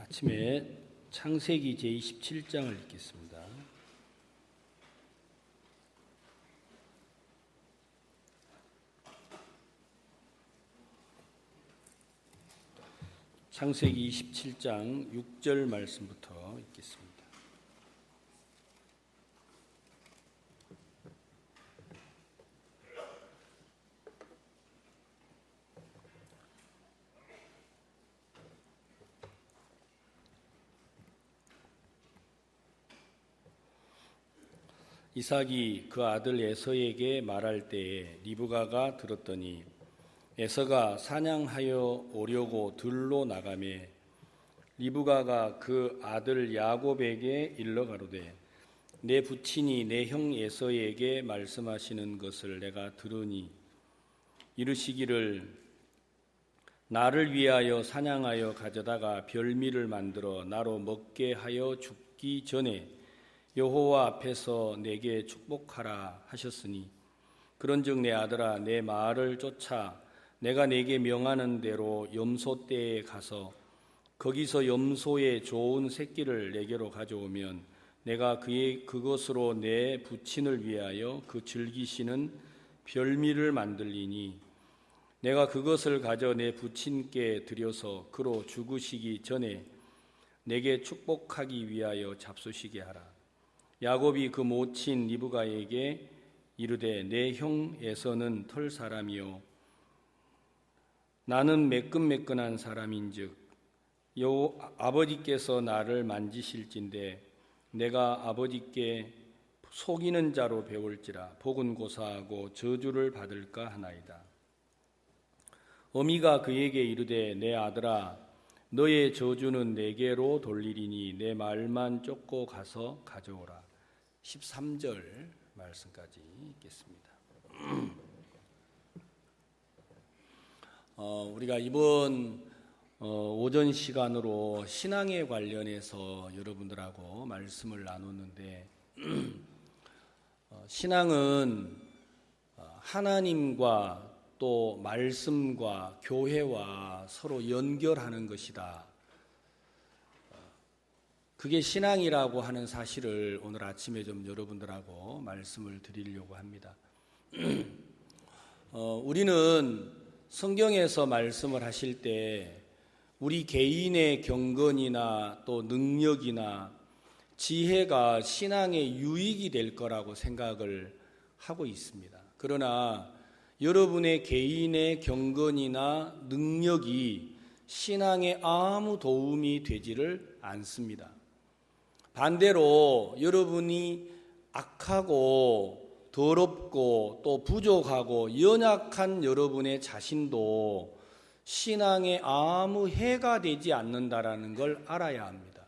아침에 창세기 제27장을 읽겠습니다. 창세기 27장 6절 말씀부터 읽겠습니다. 이삭이 그 아들 에서에게 말할 때에 리브가가 들었더니 에서가 사냥하여 오려고 들로 나가매 리브가가 그 아들 야곱에게 일러 가로되 내 부친이 내 형 에서에게 말씀하시는 것을 내가 들으니 이르시기를 나를 위하여 사냥하여 가져다가 별미를 만들어 나로 먹게 하여 죽기 전에 여호와 앞에서 내게 축복하라 하셨으니 그런즉 내 아들아 내 말을 쫓아 내가 내게 명하는 대로 염소떼에 가서 거기서 염소의 좋은 새끼를 내게로 가져오면 내가 그것으로 내 부친을 위하여 그 즐기시는 별미를 만들리니 내가 그것을 가져 내 부친께 드려서 그로 죽으시기 전에 내게 축복하기 위하여 잡수시게 하라. 야곱이 그 모친 리브가에게 이르되 내 형 에서는 털 사람이요 나는 매끈매끈한 사람인즉 아버지께서 나를 만지실진데 내가 아버지께 속이는 자로 배울지라 복은 고사하고 저주를 받을까 하나이다. 어미가 그에게 이르되 내 아들아 너의 저주는 내게로 돌리리니 내 말만 쫓고 가서 가져오라. 13절 말씀까지 읽겠습니다. 우리가 이번 오전 시간으로 신앙에 관련해서 여러분들하고 말씀을 나눴는데 신앙은 하나님과 또 말씀과 교회와 서로 연결하는 것이다. 그게 신앙이라고 하는 사실을 오늘 아침에 좀 여러분들하고 말씀을 드리려고 합니다. 우리는 성경에서 말씀을 하실 때 우리 개인의 경건이나 또 능력이나 지혜가 신앙의 유익이 될 거라고 생각을 하고 있습니다. 그러나 여러분의 개인의 경건이나 능력이 신앙에 아무 도움이 되지를 않습니다. 반대로 여러분이 악하고 더럽고 또 부족하고 연약한 여러분의 자신도 신앙에 아무 해가 되지 않는다라는 걸 알아야 합니다.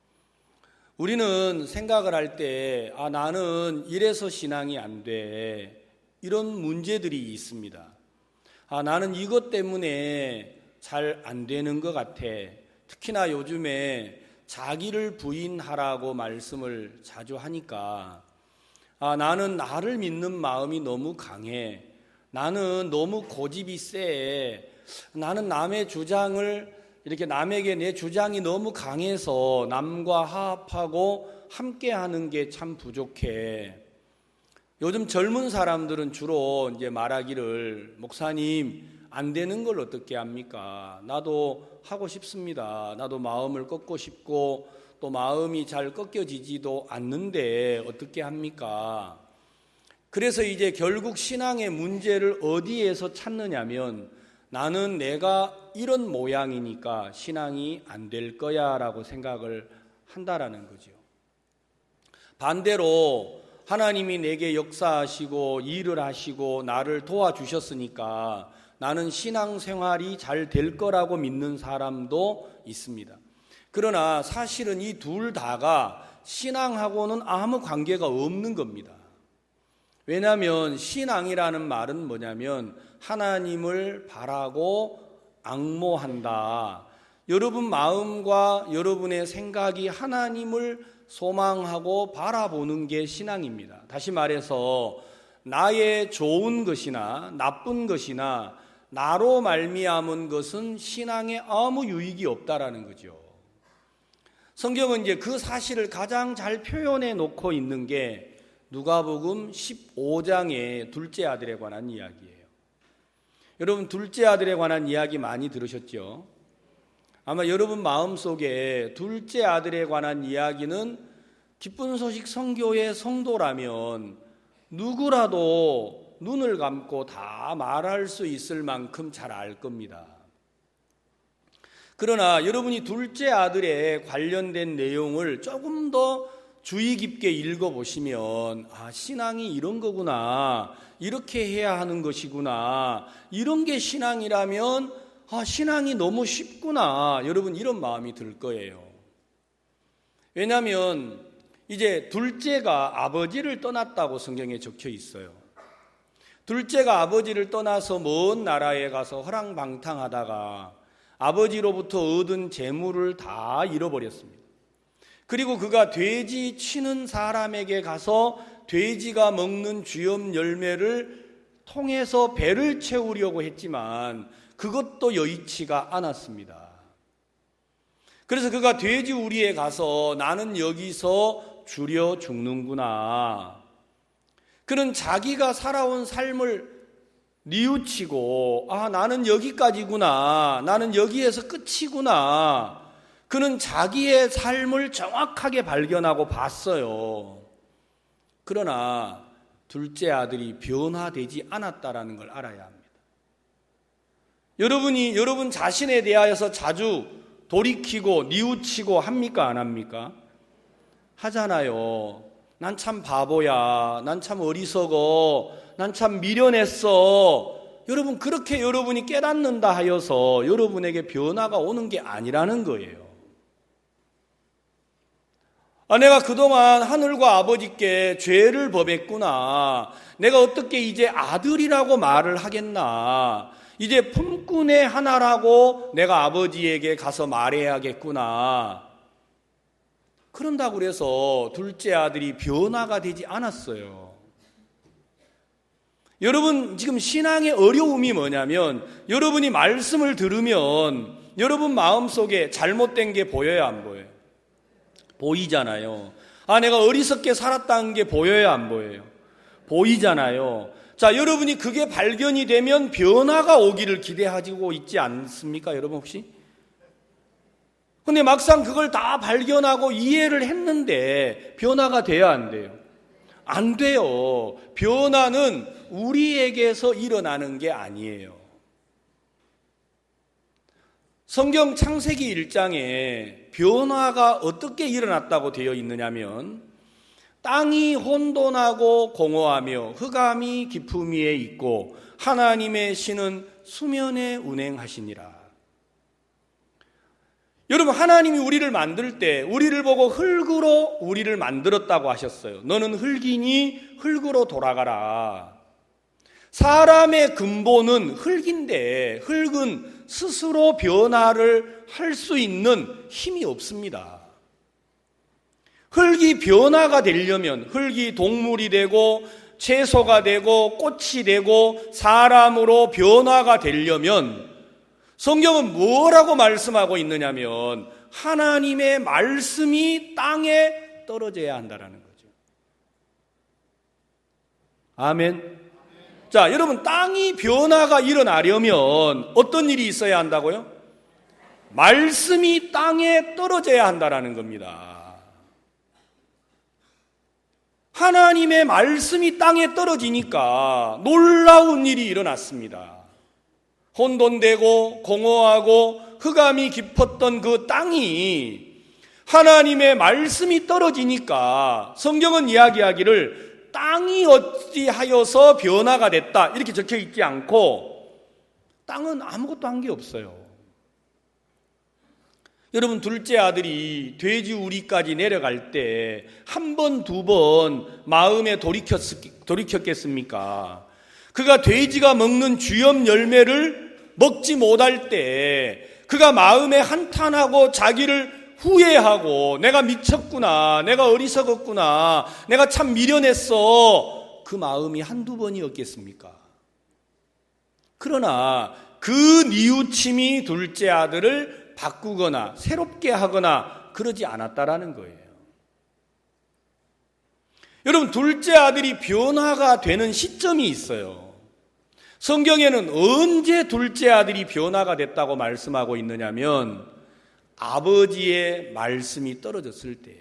우리는 생각을 할 때 나는 이래서 신앙이 안 돼. 이런 문제들이 있습니다. 나는 이것 때문에 잘 안 되는 것 같아. 특히나 요즘에 자기를 부인하라고 말씀을 자주 하니까 나는 나를 믿는 마음이 너무 강해. 나는 너무 고집이 세. 나는 남의 주장을 이렇게 남에게 내 주장이 너무 강해서 남과 화합하고 함께하는 게 참 부족해. 요즘 젊은 사람들은 주로 이제 말하기를 목사님 안 되는 걸 어떻게 합니까? 나도 하고 싶습니다. 나도 마음을 꺾고 싶고 또 마음이 잘 꺾여지지도 않는데 어떻게 합니까? 그래서 이제 결국 신앙의 문제를 어디에서 찾느냐면 나는 내가 이런 모양이니까 신앙이 안 될 거야 라고 생각을 한다라는 거죠. 반대로 하나님이 내게 역사하시고 일을 하시고 나를 도와주셨으니까 나는 신앙생활이 잘 될 거라고 믿는 사람도 있습니다. 그러나 사실은 이 둘 다가 신앙하고는 아무 관계가 없는 겁니다. 왜냐하면 신앙이라는 말은 뭐냐면 하나님을 바라고 앙모한다. 여러분 마음과 여러분의 생각이 하나님을 소망하고 바라보는 게 신앙입니다. 다시 말해서 나의 좋은 것이나 나쁜 것이나 나로 말미암은 것은 신앙에 아무 유익이 없다라는 거죠. 성경은 이제 그 사실을 가장 잘 표현해 놓고 있는 게 누가복음 15장의 둘째 아들에 관한 이야기예요. 여러분, 둘째 아들에 관한 이야기 많이 들으셨죠? 아마 여러분 마음속에 둘째 아들에 관한 이야기는 기쁜 소식 선교의 성도라면 누구라도 눈을 감고 다 말할 수 있을 만큼 잘 알 겁니다. 그러나 여러분이 둘째 아들에 관련된 내용을 조금 더 주의 깊게 읽어보시면 신앙이 이런 거구나, 이렇게 해야 하는 것이구나, 이런 게 신앙이라면 신앙이 너무 쉽구나, 여러분 이런 마음이 들 거예요. 왜냐하면 이제 둘째가 아버지를 떠났다고 성경에 적혀 있어요. 둘째가 아버지를 떠나서 먼 나라에 가서 허랑방탕하다가 아버지로부터 얻은 재물을 다 잃어버렸습니다. 그리고 그가 돼지 치는 사람에게 가서 돼지가 먹는 주염 열매를 통해서 배를 채우려고 했지만 그것도 여의치가 않았습니다. 그래서 그가 돼지 우리에 가서 나는 여기서 주려 죽는구나, 그는 자기가 살아온 삶을 뉘우치고 나는 여기까지구나, 나는 여기에서 끝이구나, 그는 자기의 삶을 정확하게 발견하고 봤어요. 그러나 둘째 아들이 변화되지 않았다라는 걸 알아야 합니다. 여러분이 여러분 자신에 대하여서 자주 돌이키고 뉘우치고 합니까, 안 합니까? 하잖아요. 난 참 바보야, 난 참 어리석어, 난 참 미련했어. 여러분, 그렇게 여러분이 깨닫는다 하여서 여러분에게 변화가 오는 게 아니라는 거예요. 내가 그동안 하늘과 아버지께 죄를 범했구나, 내가 어떻게 이제 아들이라고 말을 하겠나, 이제 품꾼의 하나라고 내가 아버지에게 가서 말해야겠구나, 그런다고 그래서 둘째 아들이 변화가 되지 않았어요. 여러분, 지금 신앙의 어려움이 뭐냐면 여러분이 말씀을 들으면 여러분 마음속에 잘못된 게 보여요, 안 보여요? 보이잖아요. 내가 어리석게 살았다는 게 보여요, 안 보여요? 보이잖아요. 자, 여러분이 그게 발견이 되면 변화가 오기를 기대하고 있지 않습니까, 여러분 혹시? 근데 막상 그걸 다 발견하고 이해를 했는데 변화가 돼야 안 돼요? 안 돼요. 변화는 우리에게서 일어나는 게 아니에요. 성경 창세기 1장에 변화가 어떻게 일어났다고 되어 있느냐면 땅이 혼돈하고 공허하며 흑암이 깊음 위에 있고 하나님의 신은 수면에 운행하시니라. 여러분, 하나님이 우리를 만들 때 우리를 보고 흙으로 우리를 만들었다고 하셨어요. 너는 흙이니 흙으로 돌아가라. 사람의 근본은 흙인데 흙은 스스로 변화를 할 수 있는 힘이 없습니다. 흙이 변화가 되려면 흙이 동물이 되고 채소가 되고 꽃이 되고 사람으로 변화가 되려면 성경은 뭐라고 말씀하고 있느냐면 하나님의 말씀이 땅에 떨어져야 한다는 거죠. 아멘. 자, 여러분, 땅이 변화가 일어나려면 어떤 일이 있어야 한다고요? 말씀이 땅에 떨어져야 한다는 겁니다. 하나님의 말씀이 땅에 떨어지니까 놀라운 일이 일어났습니다. 혼돈되고 공허하고 흑암이 깊었던 그 땅이 하나님의 말씀이 떨어지니까 성경은 이야기하기를 땅이 어찌하여서 변화가 됐다 이렇게 적혀 있지 않고 땅은 아무것도 한 게 없어요. 여러분, 둘째 아들이 돼지 우리까지 내려갈 때 한 번, 두 번 마음에 돌이켰겠습니까? 그가 돼지가 먹는 주염 열매를 먹지 못할 때 그가 마음에 한탄하고 자기를 후회하고 내가 미쳤구나, 내가 어리석었구나, 내가 참 미련했어, 그 마음이 한두 번이었겠습니까? 그러나 그 뉘우침이 둘째 아들을 바꾸거나 새롭게 하거나 그러지 않았다라는 거예요. 여러분, 둘째 아들이 변화가 되는 시점이 있어요. 성경에는 언제 둘째 아들이 변화가 됐다고 말씀하고 있느냐면 아버지의 말씀이 떨어졌을 때예요.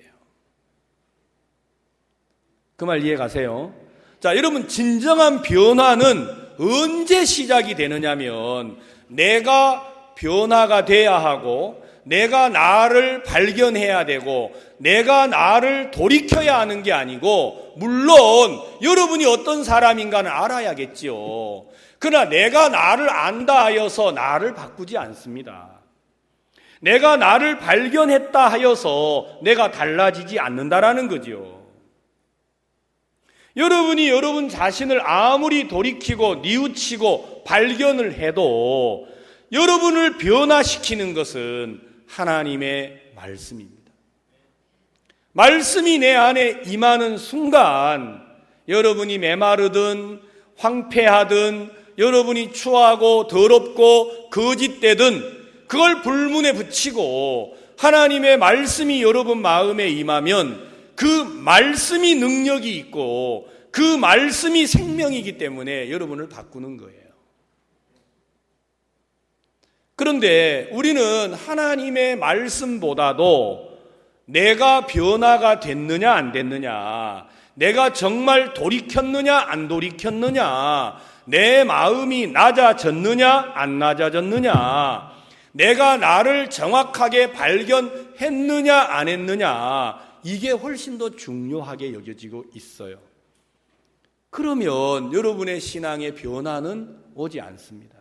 그 말 이해 가세요? 자, 여러분, 진정한 변화는 언제 시작이 되느냐면 내가 변화가 돼야 하고 내가 나를 발견해야 되고 내가 나를 돌이켜야 하는 게 아니고, 물론 여러분이 어떤 사람인가는 알아야겠지요. 그러나 내가 나를 안다 하여서 나를 바꾸지 않습니다. 내가 나를 발견했다 하여서 내가 달라지지 않는다라는 거지요. 여러분이 여러분 자신을 아무리 돌이키고 뉘우치고 발견을 해도 여러분을 변화시키는 것은 하나님의 말씀입니다. 말씀이 내 안에 임하는 순간 여러분이 메마르든 황폐하든 여러분이 추하고 더럽고 거짓되든 그걸 불문에 붙이고 하나님의 말씀이 여러분 마음에 임하면 그 말씀이 능력이 있고 그 말씀이 생명이기 때문에 여러분을 바꾸는 거예요. 그런데 우리는 하나님의 말씀보다도 내가 변화가 됐느냐 안 됐느냐, 내가 정말 돌이켰느냐 안 돌이켰느냐, 내 마음이 낮아졌느냐 안 낮아졌느냐, 내가 나를 정확하게 발견했느냐 안 했느냐, 이게 훨씬 더 중요하게 여겨지고 있어요. 그러면 여러분의 신앙의 변화는 오지 않습니다.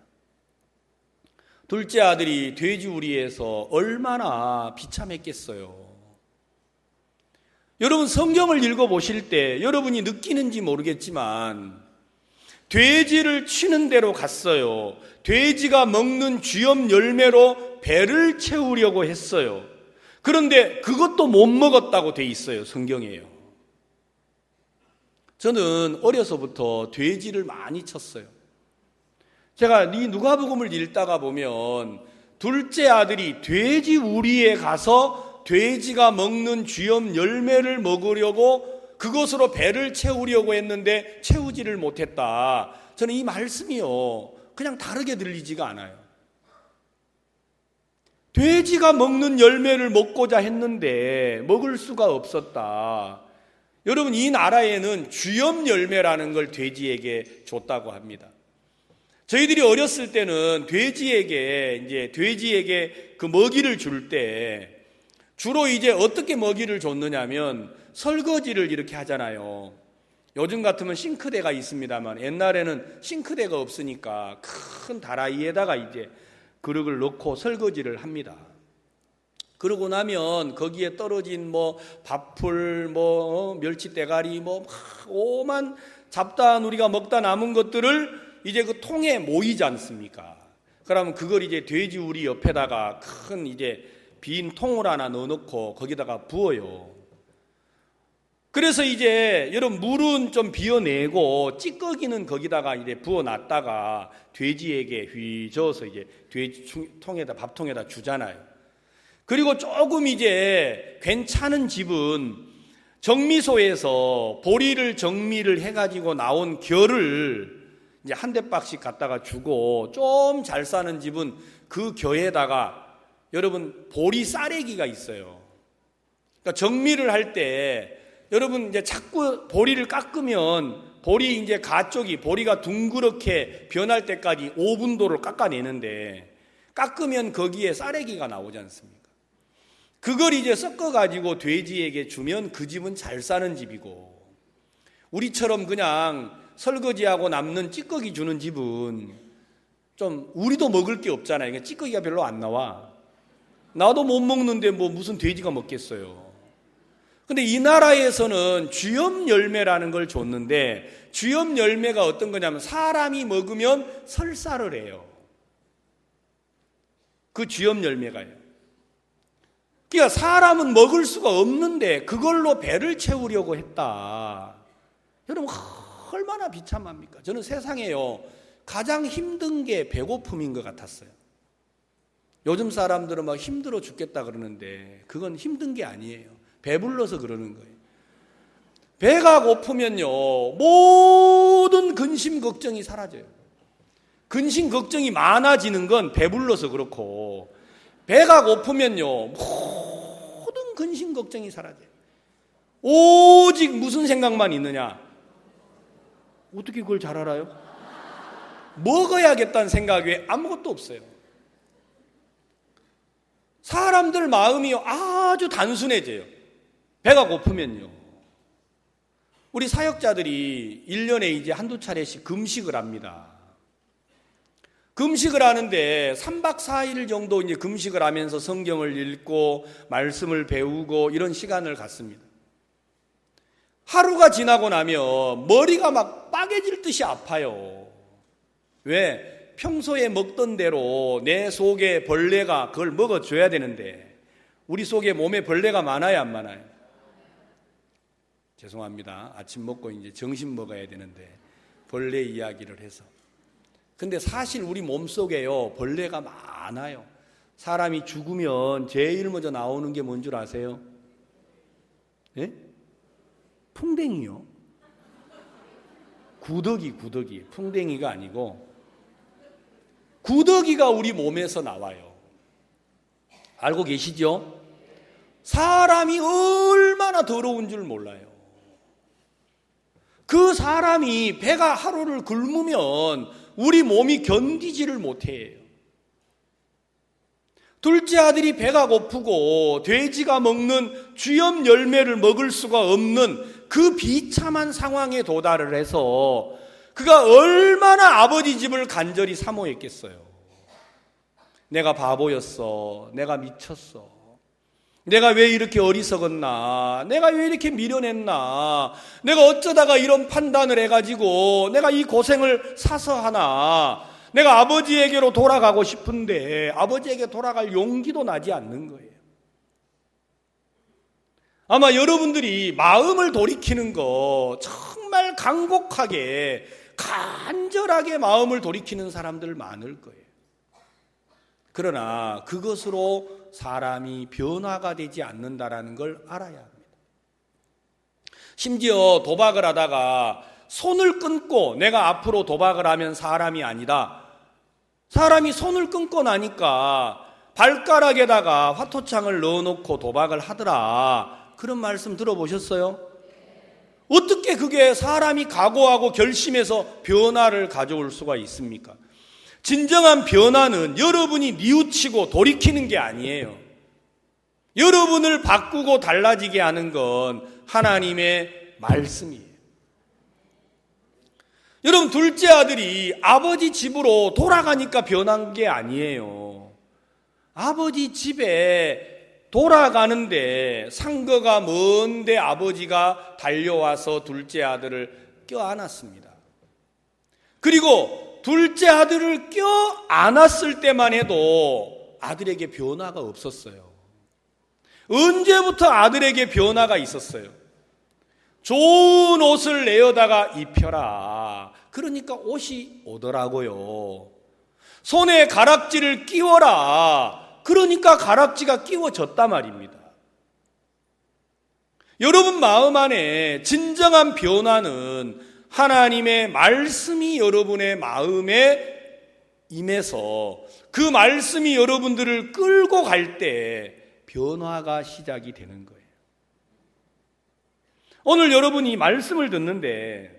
둘째 아들이 돼지우리에서 얼마나 비참했겠어요. 여러분, 성경을 읽어보실 때 여러분이 느끼는지 모르겠지만 돼지를 치는 대로 갔어요. 돼지가 먹는 쥐염 열매로 배를 채우려고 했어요. 그런데 그것도 못 먹었다고 돼 있어요. 성경에요. 저는 어려서부터 돼지를 많이 쳤어요. 제가 이 누가복음을 읽다가 보면 둘째 아들이 돼지 우리에 가서 돼지가 먹는 쥐염 열매를 먹으려고 그것으로 배를 채우려고 했는데 채우지를 못했다. 저는 이 말씀이요, 그냥 다르게 들리지가 않아요. 돼지가 먹는 열매를 먹고자 했는데 먹을 수가 없었다. 여러분, 이 나라에는 쥐염 열매라는 걸 돼지에게 줬다고 합니다. 저희들이 어렸을 때는 돼지에게 그 먹이를 줄 때 주로 이제 어떻게 먹이를 줬느냐면 설거지를 이렇게 하잖아요. 요즘 같으면 싱크대가 있습니다만 옛날에는 싱크대가 없으니까 큰 다라이에다가 이제 그릇을 넣고 설거지를 합니다. 그러고 나면 거기에 떨어진 밥풀, 멸치 대가리, 오만 잡다한 우리가 먹다 남은 것들을 이제 그 통에 모이지 않습니까? 그러면 그걸 이제 돼지 우리 옆에다가 큰 이제 빈 통을 하나 넣어놓고 거기다가 부어요. 그래서 이제 여러분 물은 좀 비워내고 찌꺼기는 거기다가 이제 부어놨다가 돼지에게 휘저어서 이제 돼지 통에다 밥통에다 주잖아요. 그리고 조금 이제 괜찮은 집은 정미소에서 보리를 정미를 해가지고 나온 결을 이제 한 대박씩 갖다가 주고, 좀 잘 사는 집은 그 겨에다가 여러분 보리 쌀래기가 있어요. 그러니까 정미를 할 때 여러분 이제 자꾸 보리를 깎으면 보리 이제 가쪽이 보리가 둥그렇게 변할 때까지 오분도를 깎아내는데 깎으면 거기에 쌀래기가 나오지 않습니까? 그걸 이제 섞어가지고 돼지에게 주면 그 집은 잘 사는 집이고, 우리처럼 그냥 설거지하고 남는 찌꺼기 주는 집은 좀 우리도 먹을 게 없잖아요. 그러니까 찌꺼기가 별로 안 나와. 나도 못 먹는데 무슨 돼지가 먹겠어요. 근데 이 나라에서는 쥐염 열매라는 걸 줬는데 쥐염 열매가 어떤 거냐면 사람이 먹으면 설사를 해요. 그 쥐염 열매가요. 그러니까 사람은 먹을 수가 없는데 그걸로 배를 채우려고 했다. 여러분, 얼마나 비참합니까? 저는 세상에요 가장 힘든 게 배고픔인 것 같았어요. 요즘 사람들은 막 힘들어 죽겠다 그러는데 그건 힘든 게 아니에요. 배불러서 그러는 거예요. 배가 고프면요, 모든 근심 걱정이 사라져요. 근심 걱정이 많아지는 건 배불러서 그렇고, 배가 고프면요, 모든 근심 걱정이 사라져요. 오직 무슨 생각만 있느냐? 어떻게 그걸 잘 알아요? 먹어야겠다는 생각 외에 아무것도 없어요. 사람들 마음이 아주 단순해져요. 배가 고프면요. 우리 사역자들이 1년에 이제 한두 차례씩 금식을 합니다. 금식을 하는데 3박 4일 정도 이제 금식을 하면서 성경을 읽고 말씀을 배우고 이런 시간을 갖습니다. 하루가 지나고 나면 머리가 막 빠개질 듯이 아파요. 왜? 평소에 먹던 대로 내 속에 벌레가 그걸 먹어줘야 되는데 우리 속에 몸에 벌레가 많아요, 안 많아요? 죄송합니다. 아침 먹고 이제 점심 먹어야 되는데 벌레 이야기를 해서. 근데 사실 우리 몸속에요, 벌레가 많아요. 사람이 죽으면 제일 먼저 나오는 게 뭔 줄 아세요? 예? 풍뎅이요. 구더기. 풍뎅이가 아니고 구더기가 우리 몸에서 나와요. 알고 계시죠? 사람이 얼마나 더러운 줄 몰라요. 그 사람이 배가 하루를 굶으면 우리 몸이 견디지를 못해요. 둘째 아들이 배가 고프고 돼지가 먹는 쥐염 열매를 먹을 수가 없는 그 비참한 상황에 도달을 해서 그가 얼마나 아버지 집을 간절히 사모했겠어요. 내가 바보였어. 내가 미쳤어. 내가 왜 이렇게 어리석었나? 내가 왜 이렇게 미련했나? 내가 어쩌다가 이런 판단을 해가지고 내가 이 고생을 사서 하나? 내가 아버지에게로 돌아가고 싶은데 아버지에게 돌아갈 용기도 나지 않는 거예요. 아마 여러분들이 마음을 돌이키는 거 정말 간곡하게 간절하게 마음을 돌이키는 사람들 많을 거예요. 그러나 그것으로 사람이 변화가 되지 않는다라는 걸 알아야 합니다. 심지어 도박을 하다가 손을 끊고 내가 앞으로 도박을 하면 사람이 아니다. 사람이 손을 끊고 나니까 발가락에다가 화토창을 넣어놓고 도박을 하더라. 그런 말씀 들어보셨어요? 어떻게 그게 사람이 각오하고 결심해서 변화를 가져올 수가 있습니까? 진정한 변화는 여러분이 뉘우치고 돌이키는 게 아니에요. 여러분을 바꾸고 달라지게 하는 건 하나님의 말씀이에요. 여러분, 둘째 아들이 아버지 집으로 돌아가니까 변한 게 아니에요. 아버지 집에 돌아가는데 상거가 먼데 아버지가 달려와서 둘째 아들을 껴안았습니다. 그리고 둘째 아들을 껴안았을 때만 해도 아들에게 변화가 없었어요. 언제부터 아들에게 변화가 있었어요? 좋은 옷을 내어다가 입혀라. 그러니까 옷이 오더라고요. 손에 가락지를 끼워라. 그러니까 가락지가 끼워졌단 말입니다. 여러분 마음 안에 진정한 변화는 하나님의 말씀이 여러분의 마음에 임해서 그 말씀이 여러분들을 끌고 갈 때 변화가 시작이 되는 거예요. 오늘 여러분이 말씀을 듣는데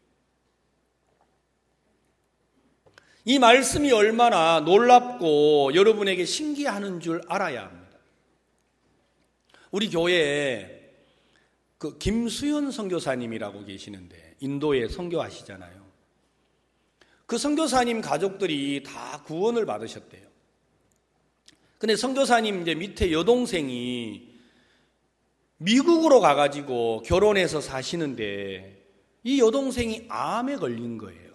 이 말씀이 얼마나 놀랍고 여러분에게 신기하는 줄 알아야 합니다. 우리 교회에 그 김수현 선교사님이라고 계시는데 인도에 선교하시잖아요. 그 선교사님 가족들이 다 구원을 받으셨대요. 근데 선교사님 이제 밑에 여동생이 미국으로 가가지고 결혼해서 사시는데 이 여동생이 암에 걸린 거예요.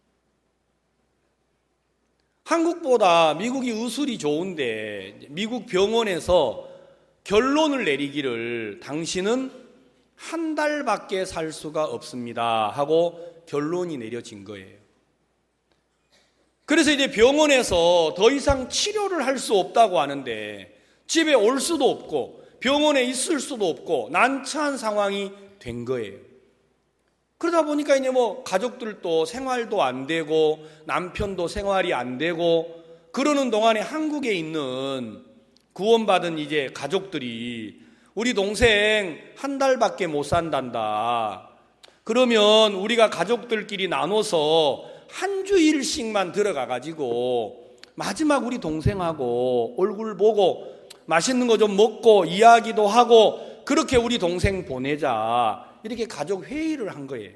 한국보다 미국이 의술이 좋은데 미국 병원에서 결론을 내리기를 당신은 한 달밖에 살 수가 없습니다 하고 결론이 내려진 거예요. 그래서 이제 병원에서 더 이상 치료를 할 수 없다고 하는데 집에 올 수도 없고 병원에 있을 수도 없고 난처한 상황이 된 거예요. 그러다 보니까 이제 뭐 가족들도 생활도 안 되고 남편도 생활이 안 되고 그러는 동안에 한국에 있는 구원받은 이제 가족들이 우리 동생 한 달밖에 못 산단다. 그러면 우리가 가족들끼리 나눠서 한 주일씩만 들어가 가지고 마지막 우리 동생하고 얼굴 보고 맛있는 거 좀 먹고 이야기도 하고 그렇게 우리 동생 보내자. 이렇게 가족 회의를 한 거예요.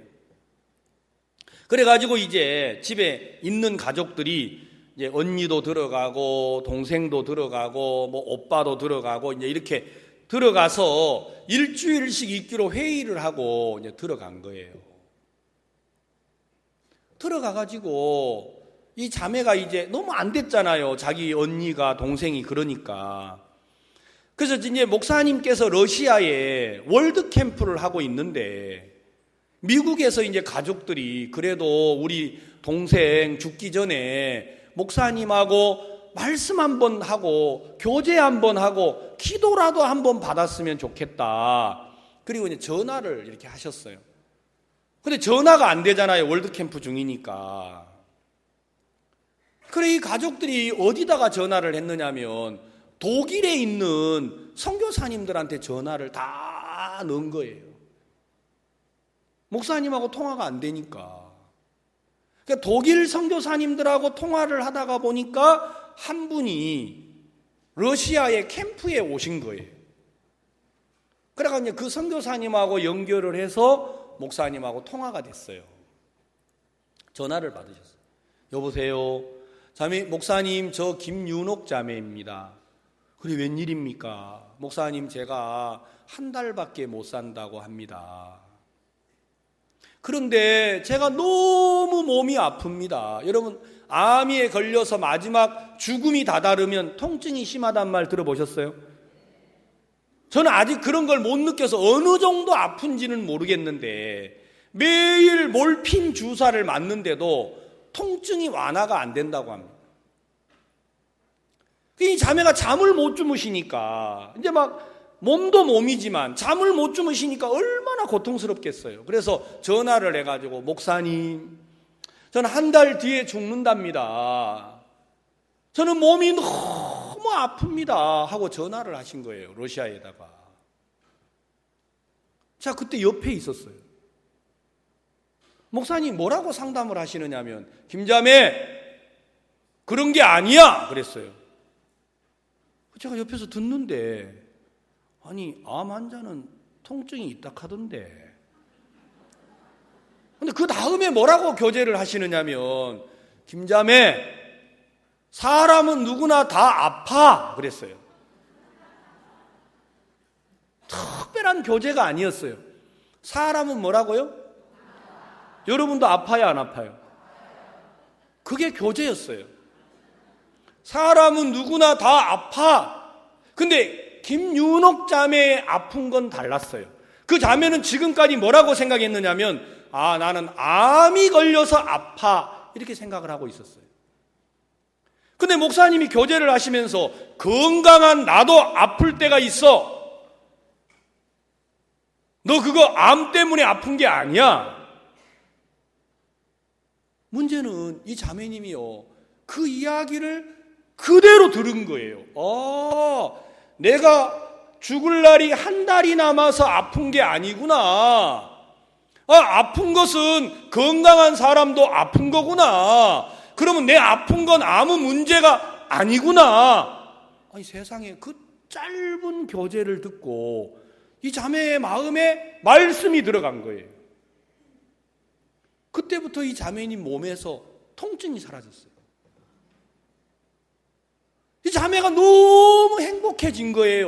그래가지고 이제 집에 있는 가족들이 이제 언니도 들어가고 동생도 들어가고 뭐 오빠도 들어가고 이제 이렇게 들어가서 일주일씩 있기로 회의를 하고 이제 들어간 거예요. 들어가가지고 이 자매가 이제 너무 안 됐잖아요. 자기 언니가 동생이 그러니까. 그래서 이제 목사님께서 러시아에 월드 캠프를 하고 있는데 미국에서 이제 가족들이 그래도 우리 동생 죽기 전에 목사님하고 말씀 한번 하고 교제 한번 하고 기도라도 한번 받았으면 좋겠다. 그리고 이제 전화를 이렇게 하셨어요. 근데 전화가 안 되잖아요. 월드 캠프 중이니까. 그래 이 가족들이 어디다가 전화를 했느냐면 독일에 있는 선교사님들한테 전화를 다 넣은 거예요. 목사님하고 통화가 안 되니까. 그러니까 독일 선교사님들하고 통화를 하다가 보니까 한 분이 러시아의 캠프에 오신 거예요. 그래가지고 그 선교사님하고 연결을 해서 목사님하고 통화가 됐어요. 전화를 받으셨어요. 여보세요. 자매 목사님 저 김윤옥 자매입니다. 그래 웬일입니까? 목사님 제가 한 달밖에 못 산다고 합니다. 그런데 제가 너무 몸이 아픕니다. 여러분 암에 걸려서 마지막 죽음이 다다르면 통증이 심하단 말 들어보셨어요? 저는 아직 그런 걸 못 느껴서 어느 정도 아픈지는 모르겠는데 매일 몰핀 주사를 맞는데도 통증이 완화가 안 된다고 합니다. 이 자매가 잠을 못 주무시니까 이제 막 몸도 몸이지만 잠을 못 주무시니까 얼마나 고통스럽겠어요. 그래서 전화를 해가지고 목사님 저는 한 달 뒤에 죽는답니다. 저는 몸이 너무 아픕니다 하고 전화를 하신 거예요. 러시아에다가. 자 그때 옆에 있었어요. 목사님 뭐라고 상담을 하시느냐면 김자매 그런 게 아니야 그랬어요. 제가 옆에서 듣는데 아니 암 환자는 통증이 있다 하던데 근데 그 다음에 뭐라고 교제를 하시느냐면 김자매 사람은 누구나 다 아파 그랬어요. 특별한 교제가 아니었어요. 사람은 뭐라고요? 여러분도 아파요 안 아파요? 그게 교제였어요. 사람은 누구나 다 아파. 근데 김윤옥 자매의 아픈 건 달랐어요. 그 자매는 지금까지 뭐라고 생각했느냐면 아 나는 암이 걸려서 아파 이렇게 생각을 하고 있었어요. 근데 목사님이 교제를 하시면서 건강한 나도 아플 때가 있어. 너 그거 암 때문에 아픈 게 아니야. 문제는 이 자매님이요 그 이야기를 그대로 들은 거예요. 내가 죽을 날이 한 달이 남아서 아픈 게 아니구나. 아픈 것은 건강한 사람도 아픈 거구나. 그러면 내 아픈 건 아무 문제가 아니구나. 아니 세상에 그 짧은 교제를 듣고 이 자매의 마음에 말씀이 들어간 거예요. 그때부터 이 자매님 몸에서 통증이 사라졌어요. 이 자매가 너무 행복해진 거예요.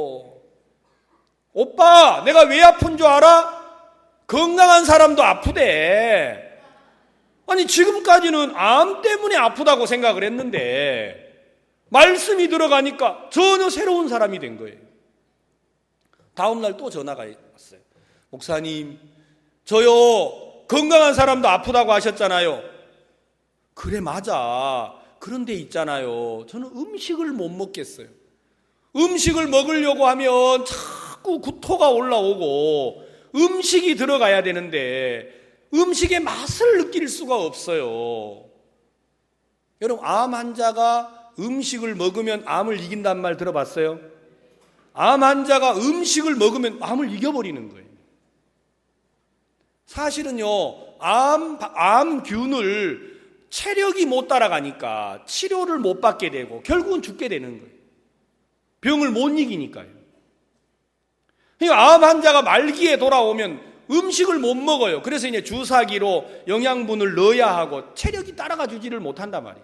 오빠, 내가 왜 아픈 줄 알아? 건강한 사람도 아프대. 아니, 지금까지는 암 때문에 아프다고 생각을 했는데, 말씀이 들어가니까 전혀 새로운 사람이 된 거예요. 다음날 또 전화가 왔어요. 목사님, 저요, 건강한 사람도 아프다고 하셨잖아요. 그래, 맞아. 그런데 있잖아요. 저는 음식을 못 먹겠어요. 음식을 먹으려고 하면 자꾸 구토가 올라오고 음식이 들어가야 되는데 음식의 맛을 느낄 수가 없어요. 여러분, 암 환자가 음식을 먹으면 암을 이긴다는 말 들어봤어요? 암 환자가 음식을 먹으면 암을 이겨버리는 거예요. 사실은요, 암균을 체력이 못 따라가니까 치료를 못 받게 되고 결국은 죽게 되는 거예요. 병을 못 이기니까요. 그러니까 암 환자가 말기에 돌아오면 음식을 못 먹어요. 그래서 이제 주사기로 영양분을 넣어야 하고 체력이 따라가 주지를 못한단 말이에요.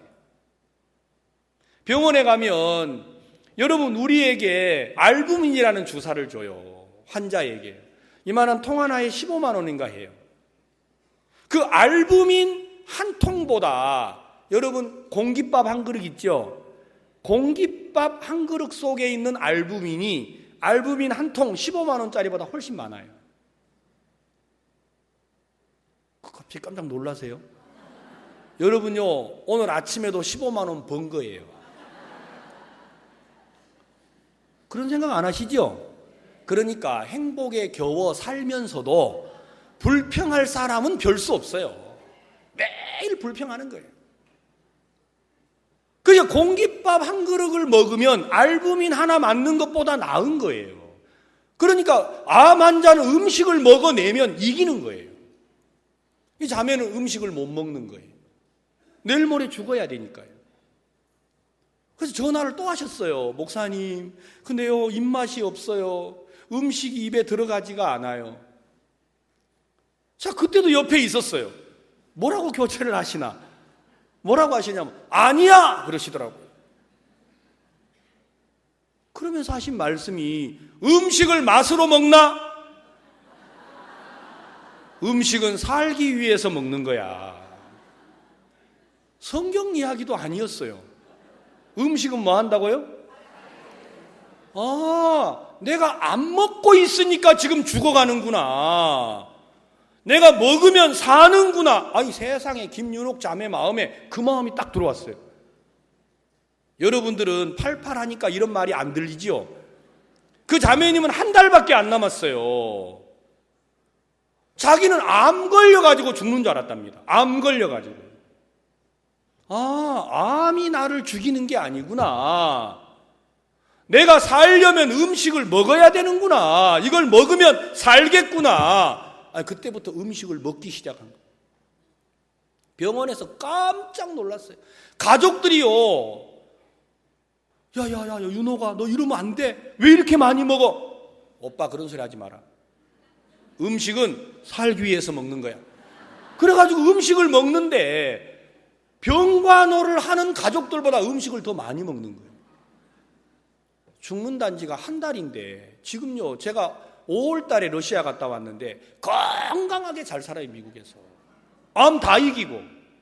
병원에 가면 여러분, 우리에게 알부민이라는 주사를 줘요. 환자에게. 이만한 통 하나에 15만 원인가 해요. 그 알부민 한 통보다 여러분, 공깃밥 한 그릇 있죠? 공깃밥 한 그릇 속에 있는 알부민 한 통 15만 원짜리보다 훨씬 많아요. 갑자기 깜짝 놀라세요? 여러분요, 오늘 아침에도 15만 원 번 거예요. 그런 생각 안 하시죠? 그러니까 행복에 겨워 살면서도 불평할 사람은 별 수 없어요. 매일 불평하는 거예요. 그냥 공깃밥 한 그릇을 먹으면 알부민 하나 맞는 것보다 나은 거예요. 그러니까 암 환자는 음식을 먹어내면 이기는 거예요. 이 자매는 음식을 못 먹는 거예요. 내일 모레 죽어야 되니까요. 그래서 전화를 또 하셨어요. 목사님, 근데요, 입맛이 없어요. 음식이 입에 들어가지가 않아요. 자, 그때도 옆에 있었어요. 뭐라고 교체를 하시나? 뭐라고 하시냐면, 아니야! 그러시더라고요. 그러면서 하신 말씀이, 음식을 맛으로 먹나? 음식은 살기 위해서 먹는 거야. 성경 이야기도 아니었어요. 음식은 뭐 한다고요? 내가 안 먹고 있으니까 지금 죽어가는구나. 내가 먹으면 사는구나. 아니, 세상에 김윤옥 자매 마음에 그 마음이 딱 들어왔어요. 여러분들은 팔팔하니까 이런 말이 안 들리지요? 그 자매님은 한 달밖에 안 남았어요. 자기는 암 걸려가지고 죽는 줄 알았답니다. 암 걸려가지고. 암이 나를 죽이는 게 아니구나. 내가 살려면 음식을 먹어야 되는구나. 이걸 먹으면 살겠구나. 그때부터 음식을 먹기 시작한 거예요. 병원에서 깜짝 놀랐어요. 가족들이요. 야, 윤호가 너 이러면 안 돼. 왜 이렇게 많이 먹어? 오빠, 그런 소리 하지 마라. 음식은 살기 위해서 먹는 거야. 그래가지고 음식을 먹는데 병간호를 하는 가족들보다 음식을 더 많이 먹는 거예요. 죽는다는 지가 한 달인데 지금요, 제가 5월 달에 러시아 갔다 왔는데 건강하게 잘 살아요. 미국에서 암 다 이기고.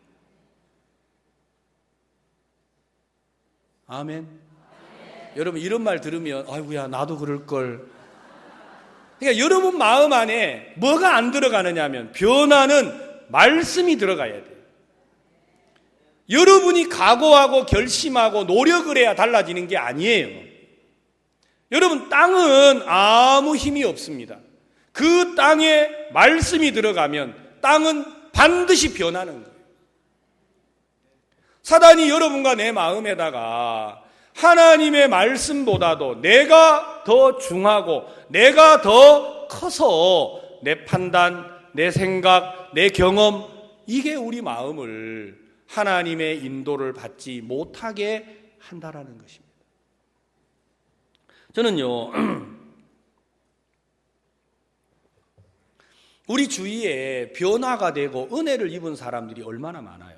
아멘. 여러분, 이런 말 들으면 아이고야, 나도 그럴걸. 그러니까 여러분 마음 안에 뭐가 안 들어가느냐 하면 변화는 말씀이 들어가야 돼요. 여러분이 각오하고 결심하고 노력을 해야 달라지는 게 아니에요. 여러분, 땅은 아무 힘이 없습니다. 그 땅에 말씀이 들어가면 땅은 반드시 변하는 거예요. 사단이 여러분과 내 마음에다가 하나님의 말씀보다도 내가 더 중하고 내가 더 커서 내 판단, 내 생각, 내 경험, 이게 우리 마음을 하나님의 인도를 받지 못하게 한다라는 것입니다. 저는요, 우리 주위에 변화가 되고 은혜를 입은 사람들이 얼마나 많아요.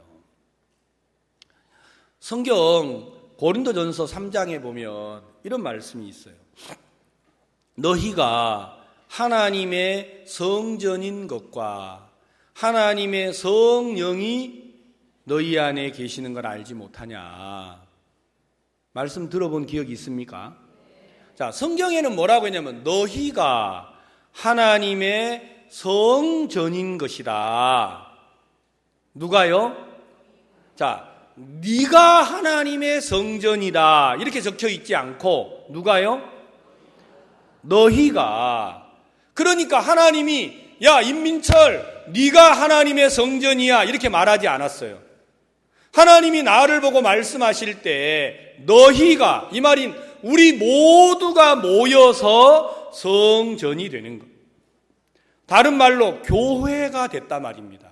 성경 고린도전서 3장에 보면 이런 말씀이 있어요. 너희가 하나님의 성전인 것과 하나님의 성령이 너희 안에 계시는 걸 알지 못하냐. 말씀 들어본 기억이 있습니까? 자, 성경에는 뭐라고 했냐면 너희가 하나님의 성전인 것이다. 누가요? 자, 네가 하나님의 성전이다 이렇게 적혀 있지 않고 누가요? 너희가. 그러니까 하나님이 야 임민철 네가 하나님의 성전이야 이렇게 말하지 않았어요. 하나님이 나를 보고 말씀하실 때 너희가 이 말인 우리 모두가 모여서 성전이 되는 것. 다른 말로 교회가 됐단 말입니다.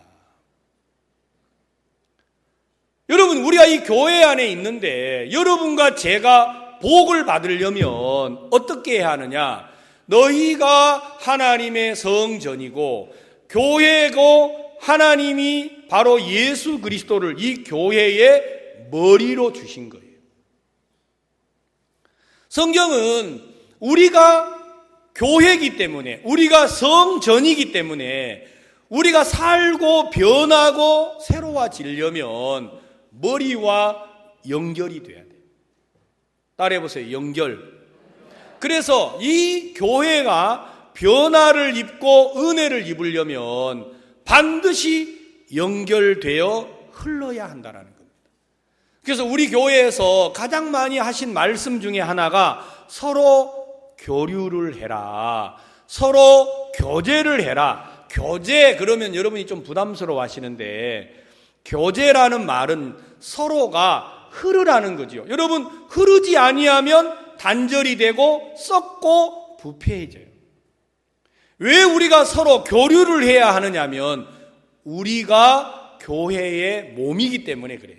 여러분 우리가 이 교회 안에 있는데 여러분과 제가 복을 받으려면 어떻게 해야 하느냐? 너희가 하나님의 성전이고 교회고 하나님이 바로 예수 그리스도를 이 교회의 머리로 주신 거예요. 성경은 우리가 교회이기 때문에 우리가 성전이기 때문에 우리가 살고 변하고 새로워지려면 머리와 연결이 돼야 돼요. 따라해 보세요. 연결. 그래서 이 교회가 변화를 입고 은혜를 입으려면 반드시 연결되어 흘러야 한다는 겁니다. 그래서 우리 교회에서 가장 많이 하신 말씀 중에 하나가 서로 교류를 해라. 서로 교제를 해라. 교제 그러면 여러분이 좀 부담스러워 하시는데 교제라는 말은 서로가 흐르라는 거죠. 여러분 흐르지 아니하면 단절이 되고 썩고 부패해져요. 왜 우리가 서로 교류를 해야 하느냐면 우리가 교회의 몸이기 때문에 그래요.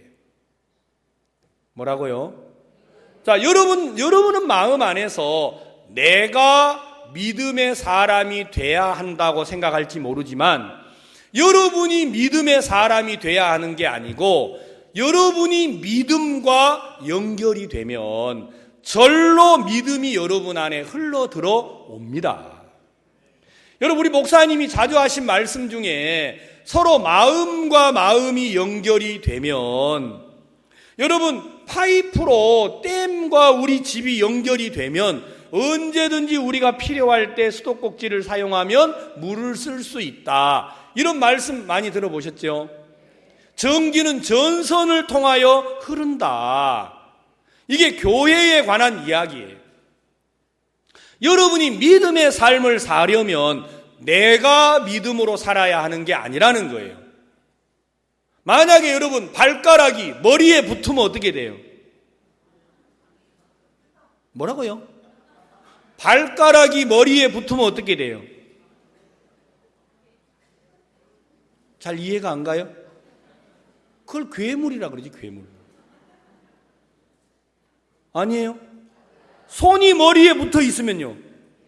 뭐라고요? 자, 여러분은 마음 안에서 내가 믿음의 사람이 돼야 한다고 생각할지 모르지만 여러분이 믿음의 사람이 돼야 하는 게 아니고 여러분이 믿음과 연결이 되면 절로 믿음이 여러분 안에 흘러 들어옵니다. 여러분 우리 목사님이 자주 하신 말씀 중에 서로 마음과 마음이 연결이 되면 여러분 파이프로 댐과 우리 집이 연결이 되면 언제든지 우리가 필요할 때 수도꼭지를 사용하면 물을 쓸 수 있다. 이런 말씀 많이 들어보셨죠? 전기는 전선을 통하여 흐른다. 이게 교회에 관한 이야기예요. 여러분이 믿음의 삶을 사려면 내가 믿음으로 살아야 하는 게 아니라는 거예요. 만약에 여러분 발가락이 머리에 붙으면 어떻게 돼요? 뭐라고요? 발가락이 머리에 붙으면 어떻게 돼요? 잘 이해가 안 가요? 그걸 괴물이라 그러지, 괴물. 아니에요? 손이 머리에 붙어 있으면요,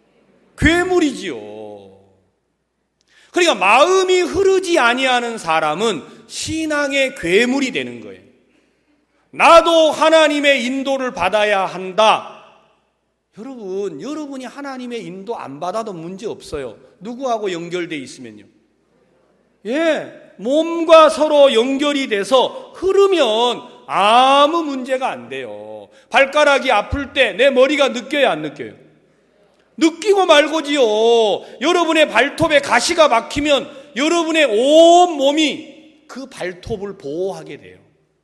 괴물이지요. 그러니까 마음이 흐르지 아니하는 사람은 신앙의 괴물이 되는 거예요. 나도 하나님의 인도를 받아야 한다. 여러분이 하나님의 인도 안 받아도 문제 없어요. 누구하고 연결되어 있으면요. 몸과 서로 연결이 돼서 흐르면 아무 문제가 안 돼요. 발가락이 아플 때 내 머리가 느껴요, 안 느껴요? 느끼고 말고지요. 여러분의 발톱에 가시가 막히면 여러분의 온 몸이 그 발톱을 보호하게 돼요.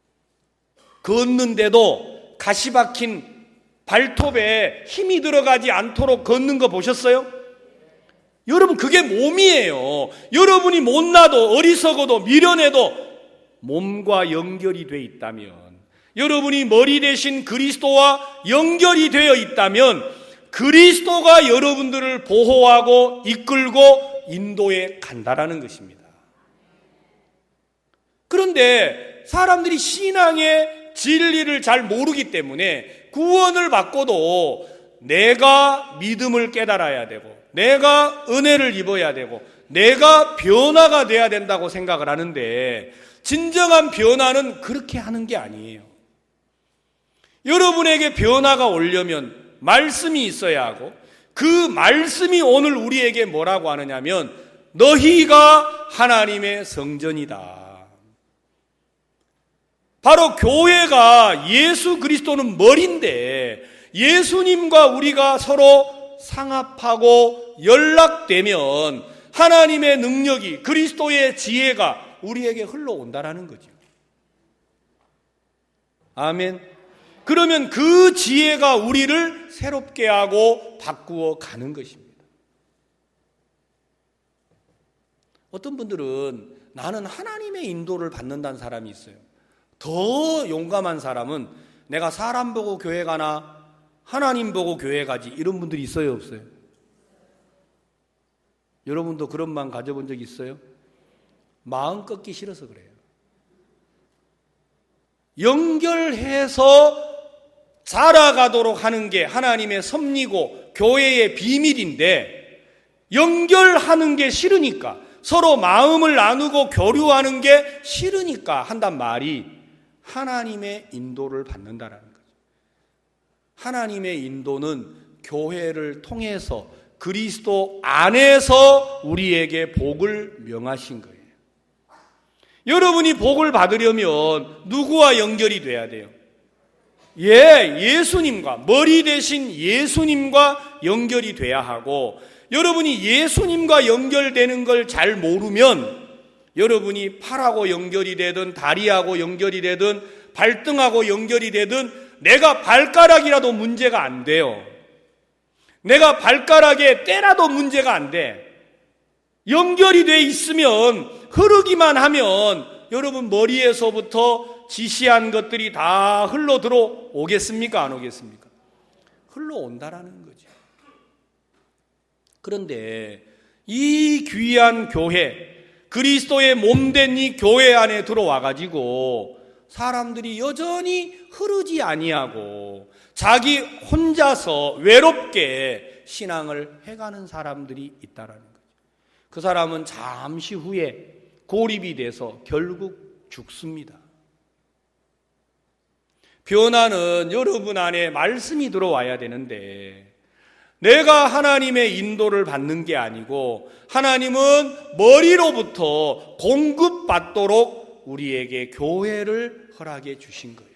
걷는데도 가시 박힌 발톱에 힘이 들어가지 않도록 걷는 거 보셨어요? 여러분 그게 몸이에요. 여러분이 못나도 어리석어도 미련해도 몸과 연결이 돼 있다면, 여러분이 머리 대신 그리스도와 연결이 되어 있다면 그리스도가 여러분들을 보호하고 이끌고 인도해 간다라는 것입니다. 그런데 사람들이 신앙의 진리를 잘 모르기 때문에 구원을 받고도 내가 믿음을 깨달아야 되고 내가 은혜를 입어야 되고 내가 변화가 돼야 된다고 생각을 하는데 진정한 변화는 그렇게 하는 게 아니에요. 여러분에게 변화가 오려면 말씀이 있어야 하고 그 말씀이 오늘 우리에게 뭐라고 하느냐면 너희가 하나님의 성전이다. 바로 교회가 예수 그리스도는 머리인데 예수님과 우리가 서로 상합하고 연락되면 하나님의 능력이 그리스도의 지혜가 우리에게 흘러온다라는 거죠. 아멘. 그러면 그 지혜가 우리를 새롭게 하고 바꾸어 가는 것입니다. 어떤 분들은 나는 하나님의 인도를 받는다는 사람이 있어요. 더 용감한 사람은 내가 사람 보고 교회 가나 하나님 보고 교회 가지, 이런 분들이 있어요, 없어요? 여러분도 그런 마음 가져본 적 있어요? 마음 꺾기 싫어서 그래요. 연결해서 자라가도록 하는 게 하나님의 섭리고 교회의 비밀인데, 연결하는 게 싫으니까, 서로 마음을 나누고 교류하는 게 싫으니까 한단 말이 하나님의 인도를 받는다라는 거죠. 하나님의 인도는 교회를 통해서 그리스도 안에서 우리에게 복을 명하신 거예요. 여러분이 복을 받으려면 누구와 연결이 돼야 돼요? 예수님과, 머리 대신 예수님과 연결이 돼야 하고, 여러분이 예수님과 연결되는 걸 잘 모르면 여러분이 팔하고 연결이 되든 다리하고 연결이 되든 발등하고 연결이 되든 내가 발가락이라도 문제가 안 돼요. 내가 발가락에 때라도 문제가 안 돼. 연결이 돼 있으면, 흐르기만 하면 여러분 머리에서부터 지시한 것들이 다 흘러 들어오겠습니까? 안 오겠습니까? 흘러온다라는 거죠. 그런데 이 귀한 교회, 그리스도의 몸된 이 교회 안에 들어와 가지고 사람들이 여전히 흐르지 아니하고 자기 혼자서 외롭게 신앙을 해가는 사람들이 있다라는 거죠. 그 사람은 잠시 후에 고립이 돼서 결국 죽습니다. 변화는 여러분 안에 말씀이 들어와야 되는데, 내가 하나님의 인도를 받는 게 아니고 하나님은 머리로부터 공급받도록 우리에게 교회를 허락해 주신 거예요.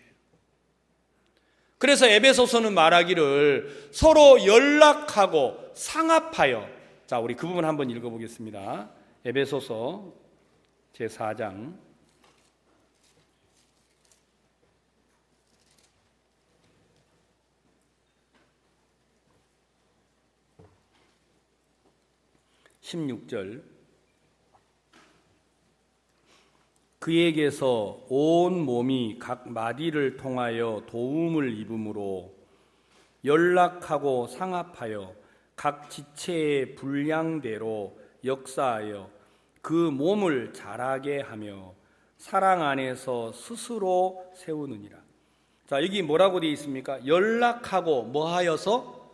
그래서 에베소서는 말하기를 서로 연락하고 상합하여, 자, 우리 그 부분 한번 읽어보겠습니다. 에베소서 제4장 16절, 그에게서 온 몸이 각 마디를 통하여 도움을 입음으로 연락하고 상합하여 각 지체의 분량대로 역사하여 그 몸을 자라게 하며 사랑 안에서 스스로 세우느니라. 자, 여기 뭐라고 되어 있습니까? 연락하고 뭐하여서?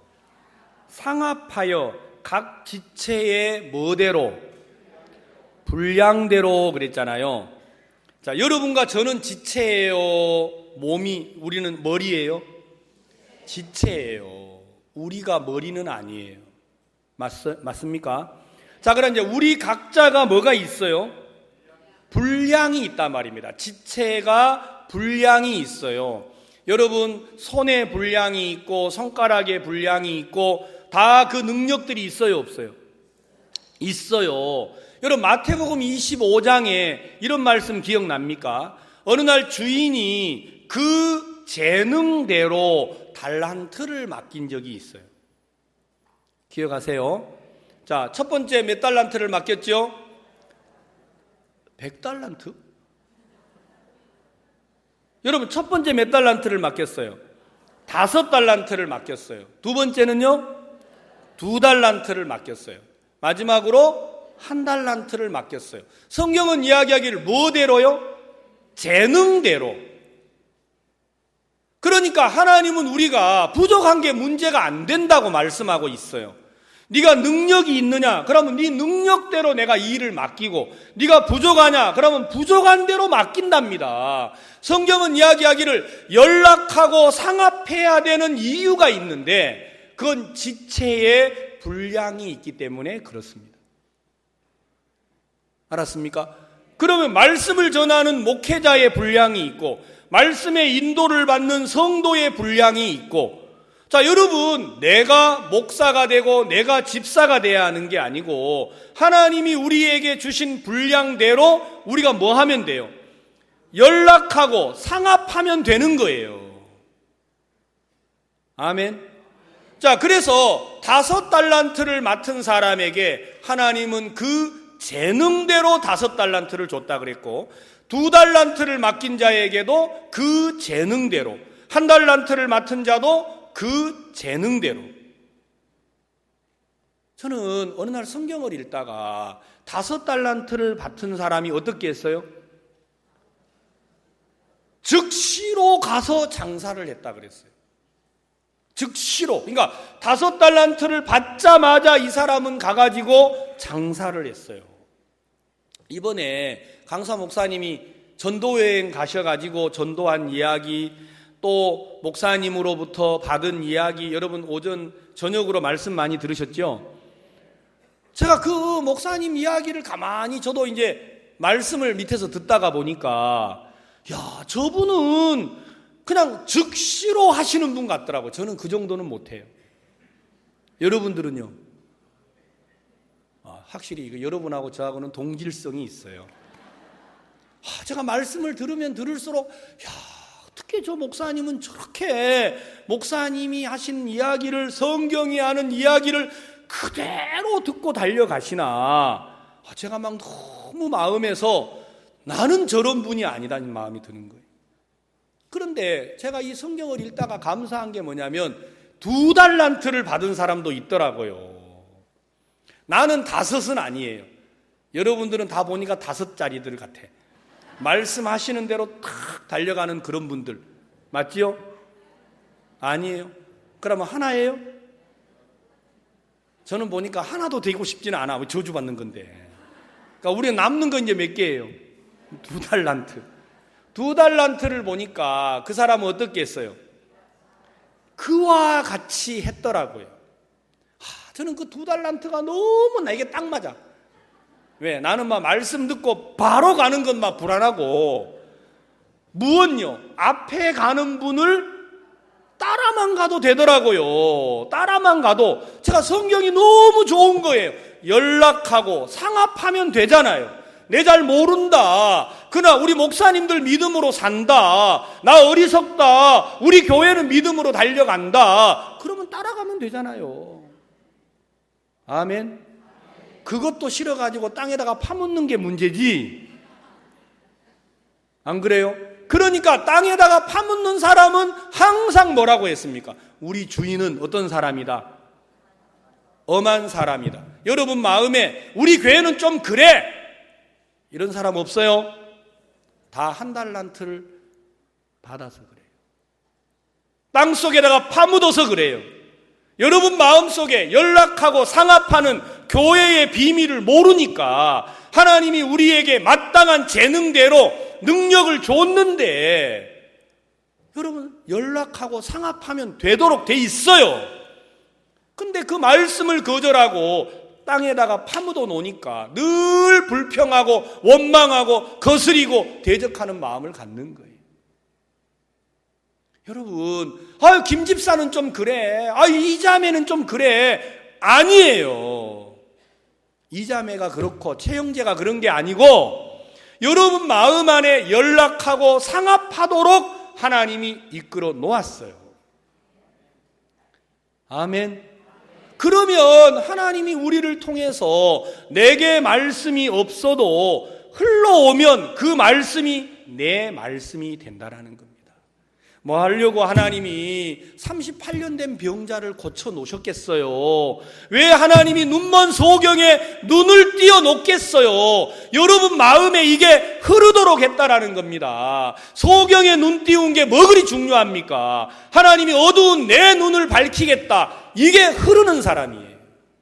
상합하여 각 지체의 뭐대로? 분량대로 그랬잖아요. 자, 여러분과 저는 지체예요? 우리는 머리예요? 지체예요. 우리가 머리는 아니에요. 맞습니까? 자, 그럼 이제 우리 각자가 뭐가 있어요? 분량이 있단 말입니다. 지체가 분량이 있어요. 여러분, 손에 분량이 있고 손가락에 분량이 있고 다 그 능력들이 있어요, 없어요? 있어요. 여러분, 마태복음 25장에 이런 말씀 기억납니까? 어느 날 주인이 그 재능대로 달란트를 맡긴 적이 있어요. 기억하세요? 자, 첫 번째 몇 달란트를 맡겼죠? 100달란트? 여러분, 첫 번째 몇 달란트를 맡겼어요? 5달란트를 맡겼어요. 두 번째는요? 2달란트를 맡겼어요. 마지막으로 1달란트를 맡겼어요. 성경은 이야기하기를 뭐대로요? 재능대로. 그러니까 하나님은 우리가 부족한 게 문제가 안 된다고 말씀하고 있어요. 네가 능력이 있느냐? 그러면 네 능력대로 내가 이 일을 맡기고, 네가 부족하냐? 그러면 부족한 대로 맡긴답니다. 성경은 이야기하기를 연락하고 상합해야 되는 이유가 있는데 그건 지체의 분량이 있기 때문에 그렇습니다. 알았습니까? 그러면 말씀을 전하는 목회자의 분량이 있고 말씀의 인도를 받는 성도의 분량이 있고, 자, 여러분, 내가 목사가 되고 내가 집사가 돼야 하는 게 아니고 하나님이 우리에게 주신 분량대로 우리가 뭐 하면 돼요? 연락하고 상합하면 되는 거예요. 아멘. 자, 그래서 5달란트를 맡은 사람에게 하나님은 그 재능대로 5달란트를 줬다 그랬고, 2달란트를 맡긴 자에게도 그 재능대로, 1달란트를 맡은 자도 그 재능대로. 저는 어느 날 성경을 읽다가 5달란트를 받은 사람이 어떻게 했어요? 즉시로 가서 장사를 했다 그랬어요. 즉시로. 그러니까 5달란트를 받자마자 이 사람은 가가지고 장사를 했어요. 이번에 강사 목사님이 전도여행 가셔가지고 전도한 이야기, 또 목사님으로부터 받은 이야기, 여러분 오전 저녁으로 말씀 많이 들으셨죠? 제가 그 목사님 이야기를 가만히 저도 이제 말씀을 밑에서 듣다가 보니까, 야, 저분은 그냥 즉시로 하시는 분 같더라고요. 저는 그 정도는 못해요. 여러분들은요? 확실히 이거 여러분하고 저하고는 동질성이 있어요. 제가 말씀을 들으면 들을수록, 야, 어떻게 저 목사님은 저렇게 목사님이 하신 이야기를, 성경이 하는 이야기를 그대로 듣고 달려가시나. 제가 막 너무 마음에서 나는 저런 분이 아니다는 마음이 드는 거예요. 그런데 제가 이 성경을 읽다가 감사한 게 뭐냐면 2달란트를 받은 사람도 있더라고요. 나는 5은 아니에요. 여러분들은 다 보니까 5짜리들 같아. 말씀하시는 대로 탁 달려가는 그런 분들 맞지요? 아니에요. 그러면 하나예요? 저는 보니까 하나도 되고 싶지는 않아. 저주받는 건데. 그러니까 우리가 남는 건 이제 몇 개예요? 2달란트. 2달란트를 보니까 그 사람은 어떻게 했어요? 그와 같이 했더라고요. 저는 그 2달란트가 너무 나에게 딱 맞아. 왜? 나는 막 말씀 듣고 바로 가는 건 막 불안하고, 무언요? 앞에 가는 분을 따라만 가도 되더라고요. 따라만 가도. 제가 성경이 너무 좋은 거예요. 연락하고 상합하면 되잖아요. 내 잘 모른다. 그러나 우리 목사님들 믿음으로 산다. 나 어리석다. 우리 교회는 믿음으로 달려간다. 그러면 따라가면 되잖아요. 아멘. 그것도 싫어가지고 땅에다가 파묻는 게 문제지. 안 그래요? 그러니까 땅에다가 파묻는 사람은 항상 뭐라고 했습니까? 우리 주인은 어떤 사람이다? 엄한 사람이다. 여러분 마음에 우리 교회는 좀 그래. 이런 사람 없어요? 다 1달란트를 받아서 그래요. 땅속에다가 파묻어서 그래요. 여러분 마음속에 연락하고 상합하는 교회의 비밀을 모르니까 하나님이 우리에게 마땅한 재능대로 능력을 줬는데, 여러분 연락하고 상합하면 되도록 돼 있어요. 근데 그 말씀을 거절하고 땅에다가 파묻어 놓으니까 늘 불평하고 원망하고 거스리고 대적하는 마음을 갖는 거예요. 여러분, 김 집사는 좀 그래. 이 자매는 좀 그래. 아니에요. 이 자매가 그렇고 최 형제가 그런 게 아니고, 여러분 마음 안에 연락하고 상합하도록 하나님이 이끌어 놓았어요. 아멘. 그러면 하나님이 우리를 통해서 내게 말씀이 없어도 흘러오면 그 말씀이 내 말씀이 된다라는 겁니다. 뭐 하려고 하나님이 38년 된 병자를 고쳐 놓으셨겠어요? 왜 하나님이 눈먼 소경에 눈을 띄워 놓겠어요? 여러분 마음에 이게 흐르도록 했다라는 겁니다. 소경에 눈 띄운 게 뭐 그리 중요합니까? 하나님이 어두운 내 눈을 밝히겠다. 이게 흐르는 사람이에요.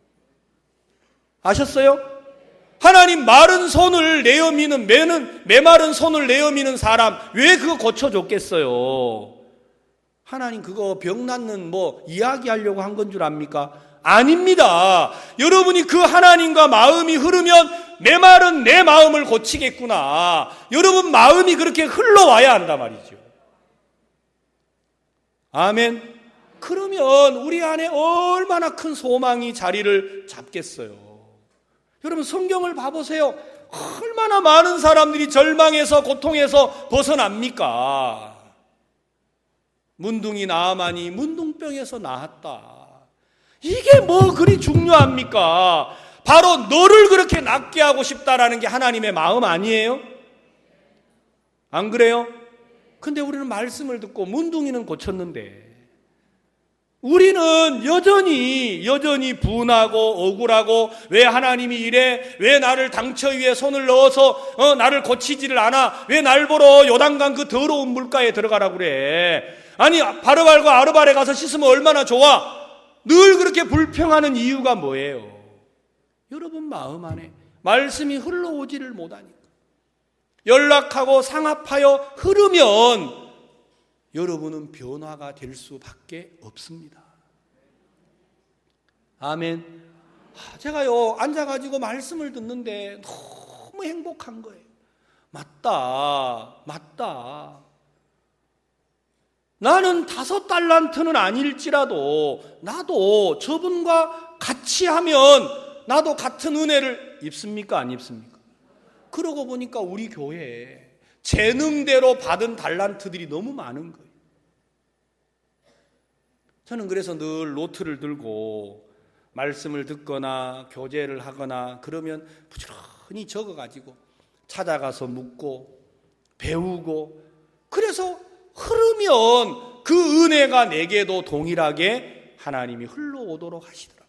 아셨어요? 하나님 마른 손을 내어 미는 메마른 손을 내어 미는 사람 왜 그거 고쳐줬겠어요? 하나님 그거 병 낫는 이야기하려고 한 건 줄 압니까? 아닙니다. 여러분이 그 하나님과 마음이 흐르면 메마른 내 마음을 고치겠구나. 여러분 마음이 그렇게 흘러와야 한단 말이죠. 아멘. 그러면 우리 안에 얼마나 큰 소망이 자리를 잡겠어요. 여러분 성경을 봐보세요. 얼마나 많은 사람들이 절망에서 고통에서 벗어납니까? 문둥이 나아만이 문둥병에서 나았다. 이게 뭐 그리 중요합니까? 바로 너를 그렇게 낫게 하고 싶다라는 게 하나님의 마음 아니에요? 안 그래요? 근데 우리는 말씀을 듣고 문둥이는 고쳤는데 우리는 여전히 분하고 억울하고 왜 하나님이 이래? 왜 나를 당처 위에 손을 넣어서 나를 고치지를 않아? 왜 날 보러 요단강 그 더러운 물가에 들어가라고 그래? 아니 바르발과 아르발에 가서 씻으면 얼마나 좋아? 늘 그렇게 불평하는 이유가 뭐예요? 여러분 마음 안에 말씀이 흘러오지를 못하니까 연락하고 상합하여 흐르면 여러분은 변화가 될 수밖에 없습니다. 아멘. 제가요 앉아가지고 말씀을 듣는데 너무 행복한 거예요. 맞다. 나는 5달란트는 아닐지라도 나도 저분과 같이 하면 나도 같은 은혜를 입습니까? 안 입습니까? 그러고 보니까 우리 교회에 재능대로 받은 달란트들이 너무 많은 거예요. 저는 그래서 늘 노트를 들고 말씀을 듣거나 교제를 하거나 그러면 부지런히 적어가지고 찾아가서 묻고 배우고 그래서 흐르면 그 은혜가 내게도 동일하게 하나님이 흘러오도록 하시더라고요.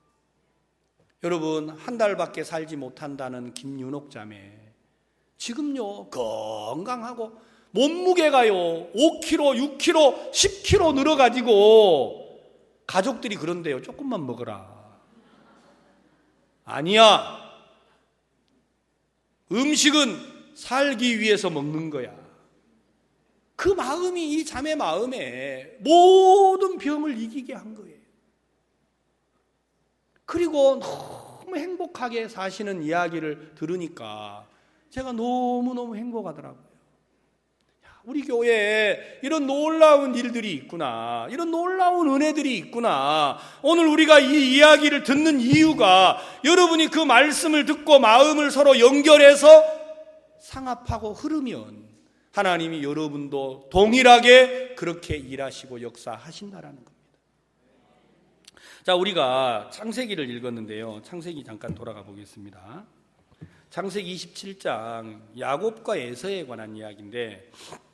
여러분 한 달밖에 살지 못한다는 김윤옥 자매 지금요 건강하고 몸무게가요 5kg, 6kg, 10kg 늘어가지고 가족들이 그런데요 조금만 먹어라. 아니야. 음식은 살기 위해서 먹는 거야. 그 마음이 이 자매 마음에 모든 병을 이기게 한 거예요. 그리고 너무 행복하게 사시는 이야기를 들으니까 제가 너무너무 행복하더라고요. 우리 교회에 이런 놀라운 일들이 있구나. 이런 놀라운 은혜들이 있구나. 오늘 우리가 이 이야기를 듣는 이유가 여러분이 그 말씀을 듣고 마음을 서로 연결해서 상합하고 흐르면 하나님이 여러분도 동일하게 그렇게 일하시고 역사하신다라는 겁니다. 자, 우리가 창세기를 읽었는데요. 창세기 잠깐 돌아가 보겠습니다. 창세기 27장 야곱과 에서에 관한 이야기인데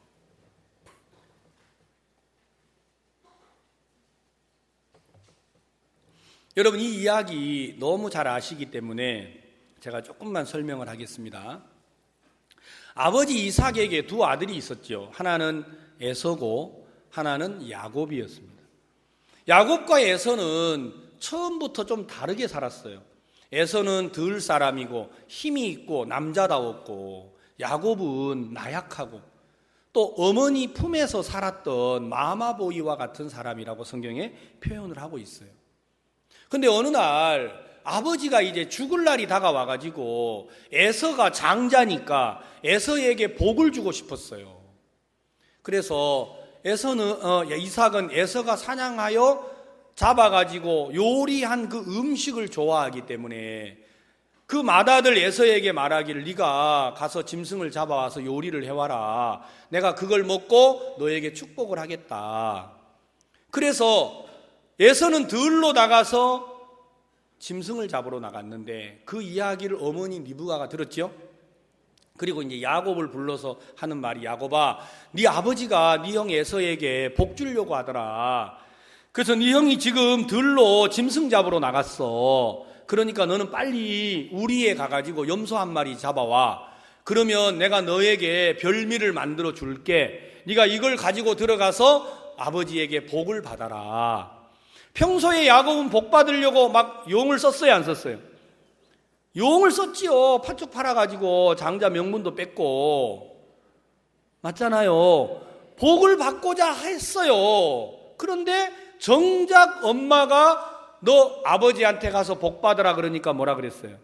여러분 이 이야기 너무 잘 아시기 때문에 제가 조금만 설명을 하겠습니다. 아버지 이삭에게 두 아들이 있었죠. 하나는 에서고 하나는 야곱이었습니다. 야곱과 에서는 처음부터 좀 다르게 살았어요. 에서는 들 사람이고 힘이 있고 남자다웠고 야곱은 나약하고 또 어머니 품에서 살았던 마마보이와 같은 사람이라고 성경에 표현을 하고 있어요. 근데 어느 날 아버지가 이제 죽을 날이 다가와가지고 에서가 장자니까 에서에게 복을 주고 싶었어요. 그래서 이삭은 에서가 사냥하여 잡아가지고 요리한 그 음식을 좋아하기 때문에 그 맏아들 에서에게 말하기를 네가 가서 짐승을 잡아와서 요리를 해와라. 내가 그걸 먹고 너에게 축복을 하겠다. 그래서 에서는 들로 나가서 짐승을 잡으러 나갔는데 그 이야기를 어머니 리브가가 들었죠. 그리고 이제 야곱을 불러서 하는 말이 야곱아, 네 아버지가 네 형 에서에게 복 주려고 하더라. 그래서 네 형이 지금 들로 짐승 잡으러 나갔어. 그러니까 너는 빨리 우리에 가가지고 염소 한 마리 잡아와. 그러면 내가 너에게 별미를 만들어 줄게. 네가 이걸 가지고 들어가서 아버지에게 복을 받아라. 평소에 야곱은 복 받으려고 막 용을 썼어요, 안 썼어요? 용을 썼지요. 팥죽 팔아가지고 장자 명분도 뺐고. 맞잖아요. 복을 받고자 했어요. 그런데 정작 엄마가 너 아버지한테 가서 복 받으라 그러니까 뭐라 그랬어요?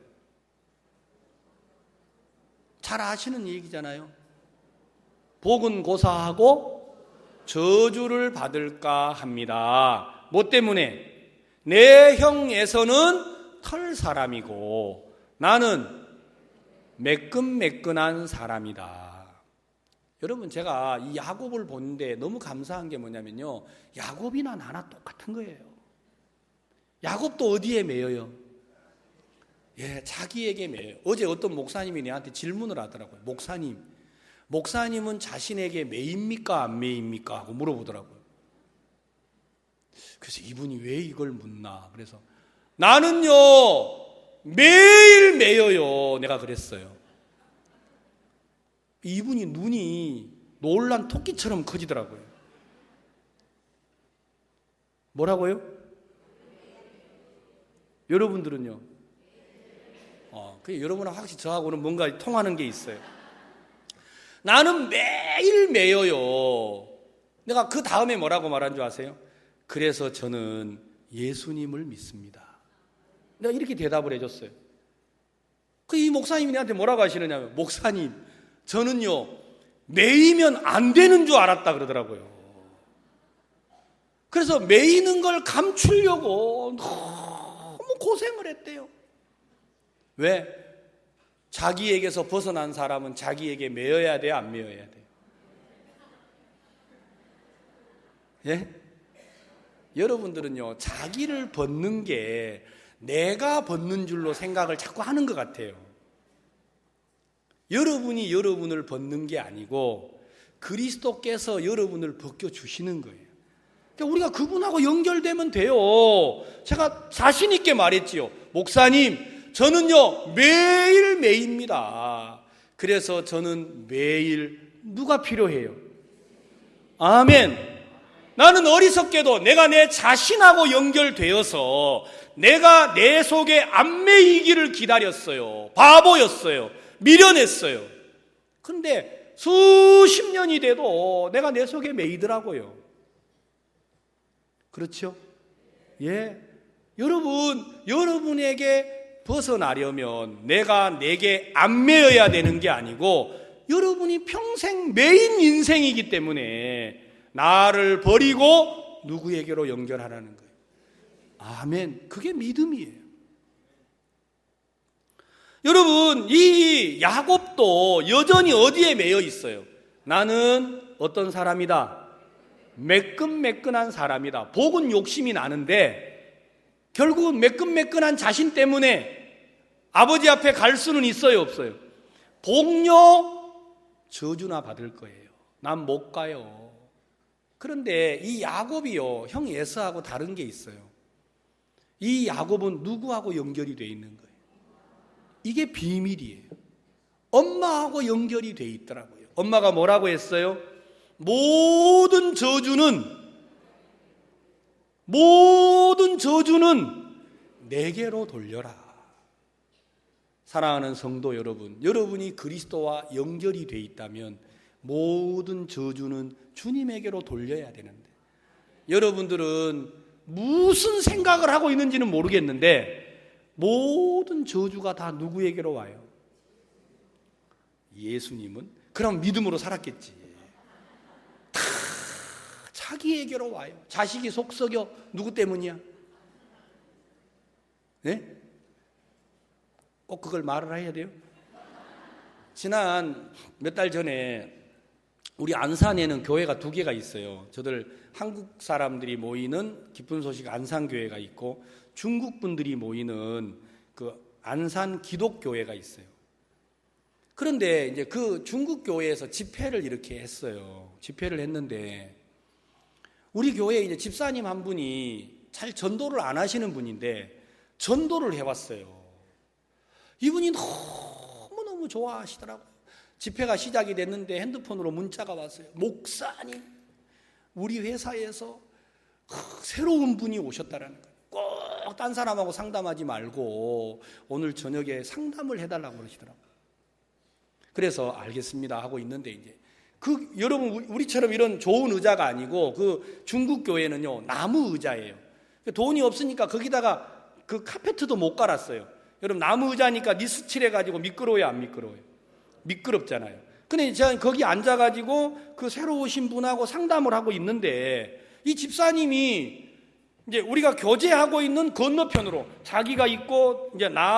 잘 아시는 얘기잖아요. 복은 고사하고 저주를 받을까 합니다. 뭐 때문에? 내 형에서는 털 사람이고 나는 매끈매끈한 사람이다. 여러분, 제가 이 야곱을 보는데 너무 감사한 게 뭐냐면요, 야곱이나 나나 똑같은 거예요. 야곱도 어디에 매여요? 자기에게 매여요. 어제 어떤 목사님이 내한테 질문을 하더라고요. 목사님은 자신에게 매입니까 안 매입니까 하고 물어보더라고요. 그래서 이분이 왜 이걸 묻나, 그래서 나는요 매일 매여요, 내가 그랬어요. 이분이 눈이 놀란 토끼처럼 커지더라고요. 뭐라고요? 여러분들은요? 여러분은 확실히 저하고는 뭔가 통하는 게 있어요. 나는 매일 매여요. 내가 그 다음에 뭐라고 말한 줄 아세요? 그래서 저는 예수님을 믿습니다. 내가 이렇게 대답을 해줬어요. 이 목사님이 나한테 뭐라고 하시느냐면, 목사님, 저는요 매이면 안 되는 줄 알았다 그러더라고요. 그래서 매이는 걸 감추려고 너무 고생을 했대요. 왜? 자기에게서 벗어난 사람은 자기에게 매여야 돼요, 안 매여야 돼요? 예? 여러분들은요 자기를 벗는 게 내가 벗는 줄로 생각을 자꾸 하는 것 같아요. 여러분이 여러분을 벗는 게 아니고 그리스도께서 여러분을 벗겨주시는 거예요. 그러니까 우리가 그분하고 연결되면 돼요. 제가 자신 있게 말했지요. 목사님, 저는요 매일 매입니다. 그래서 저는 매일 누가 필요해요? 아멘. 나는 어리석게도 내가 내 자신하고 연결되어서 내가 내 속에 안 매이기를 기다렸어요. 바보였어요. 미련했어요. 그런데 수십 년이 돼도 내가 내 속에 매이더라고요. 그렇죠? 예. 여러분에게 벗어나려면 내가 내게 안 매여야 되는 게 아니고 여러분이 평생 매인 인생이기 때문에 나를 버리고 누구에게로 연결하라는 거예요. 아멘. 그게 믿음이에요. 여러분, 이 야곱도 여전히 어디에 매여 있어요? 나는 어떤 사람이다? 매끈매끈한 사람이다. 복은 욕심이 나는데 결국은 매끈매끈한 자신 때문에 아버지 앞에 갈 수는 있어요, 없어요? 복료 저주나 받을 거예요. 난 못 가요. 그런데 이 야곱이요, 형 에서하고 다른 게 있어요. 이 야곱은 누구하고 연결이 되어 있는 거예요? 이게 비밀이에요. 엄마하고 연결이 되어 있더라고요. 엄마가 뭐라고 했어요? 모든 저주는 내게로 돌려라. 사랑하는 성도 여러분, 여러분이 그리스도와 연결이 되어 있다면 모든 저주는 주님에게로 돌려야 되는데, 여러분들은 무슨 생각을 하고 있는지는 모르겠는데 모든 저주가 다 누구에게로 와요? 예수님은? 그럼 믿음으로 살았겠지. 다 자기에게로 와요. 자식이 속 썩여. 누구 때문이야? 네? 꼭 그걸 말을 해야 돼요? 지난 몇 달 전에 우리 안산에는 교회가 2개가 있어요. 저들 한국 사람들이 모이는 기쁜 소식 안산교회가 있고 중국 분들이 모이는 그 안산 기독교회가 있어요. 그런데 이제 그 중국 교회에서 집회를 이렇게 했어요. 집회를 했는데 우리 교회에 이제 집사님 한 분이 잘 전도를 안 하시는 분인데 전도를 해왔어요. 이분이 너무너무 좋아하시더라고요. 집회가 시작이 됐는데 핸드폰으로 문자가 왔어요. 목사님, 우리 회사에서 새로운 분이 오셨다라는 거예요. 꼭 딴 사람하고 상담하지 말고 오늘 저녁에 상담을 해달라고 그러시더라고요. 그래서 알겠습니다 하고 있는데 이제 여러분 우리처럼 이런 좋은 의자가 아니고 그 중국 교회는요 나무 의자예요. 돈이 없으니까 거기다가 그 카페트도 못 깔았어요. 여러분 나무 의자니까 니스칠해가지고 미끄러워요, 안 미끄러워요? 미끄럽잖아요. 근데 제가 거기 앉아가지고 그 새로 오신 분하고 상담을 하고 있는데 이 집사님이 이제 우리가 교제하고 있는 건너편으로 자기가 있고 이제 나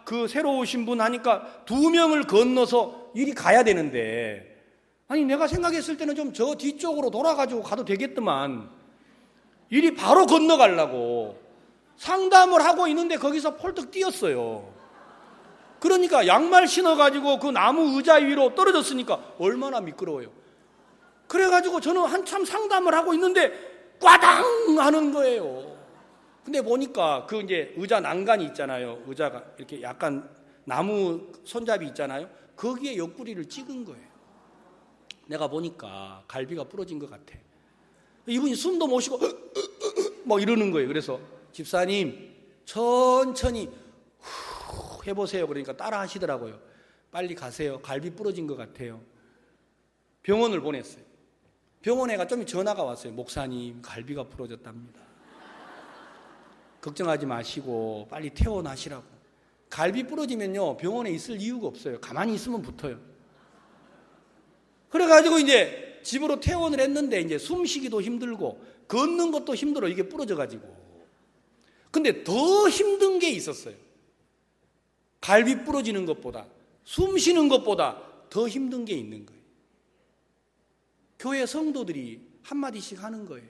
그 새로 오신 분 하니까 2명을 건너서 이리 가야 되는데, 아니 내가 생각했을 때는 좀 저 뒤쪽으로 돌아가지고 가도 되겠더만 이리 바로 건너가려고 상담을 하고 있는데 거기서 펄떡 뛰었어요. 그러니까 양말 신어가지고 그 나무 의자 위로 떨어졌으니까 얼마나 미끄러워요. 그래가지고 저는 한참 상담을 하고 있는데 꽈당 하는 거예요. 근데 보니까 그 이제 의자 난간이 있잖아요. 의자가 이렇게 약간 나무 손잡이 있잖아요. 거기에 옆구리를 찍은 거예요. 내가 보니까 갈비가 부러진 것 같아. 이분이 숨도 못 쉬고 막 이러는 거예요. 그래서 집사님 천천히 해보세요. 그러니까 따라 하시더라고요. 빨리 가세요. 갈비 부러진 것 같아요. 병원을 보냈어요. 병원에 가 좀 전화가 왔어요. 목사님 갈비가 부러졌답니다. 걱정하지 마시고 빨리 퇴원하시라고. 갈비 부러지면요 병원에 있을 이유가 없어요. 가만히 있으면 붙어요. 그래가지고 이제 집으로 퇴원을 했는데 이제 숨쉬기도 힘들고 걷는 것도 힘들어. 이게 부러져가지고. 근데 더 힘든 게 있었어요. 갈비 부러지는 것보다, 숨 쉬는 것보다 더 힘든 게 있는 거예요. 교회 성도들이 한마디씩 하는 거예요.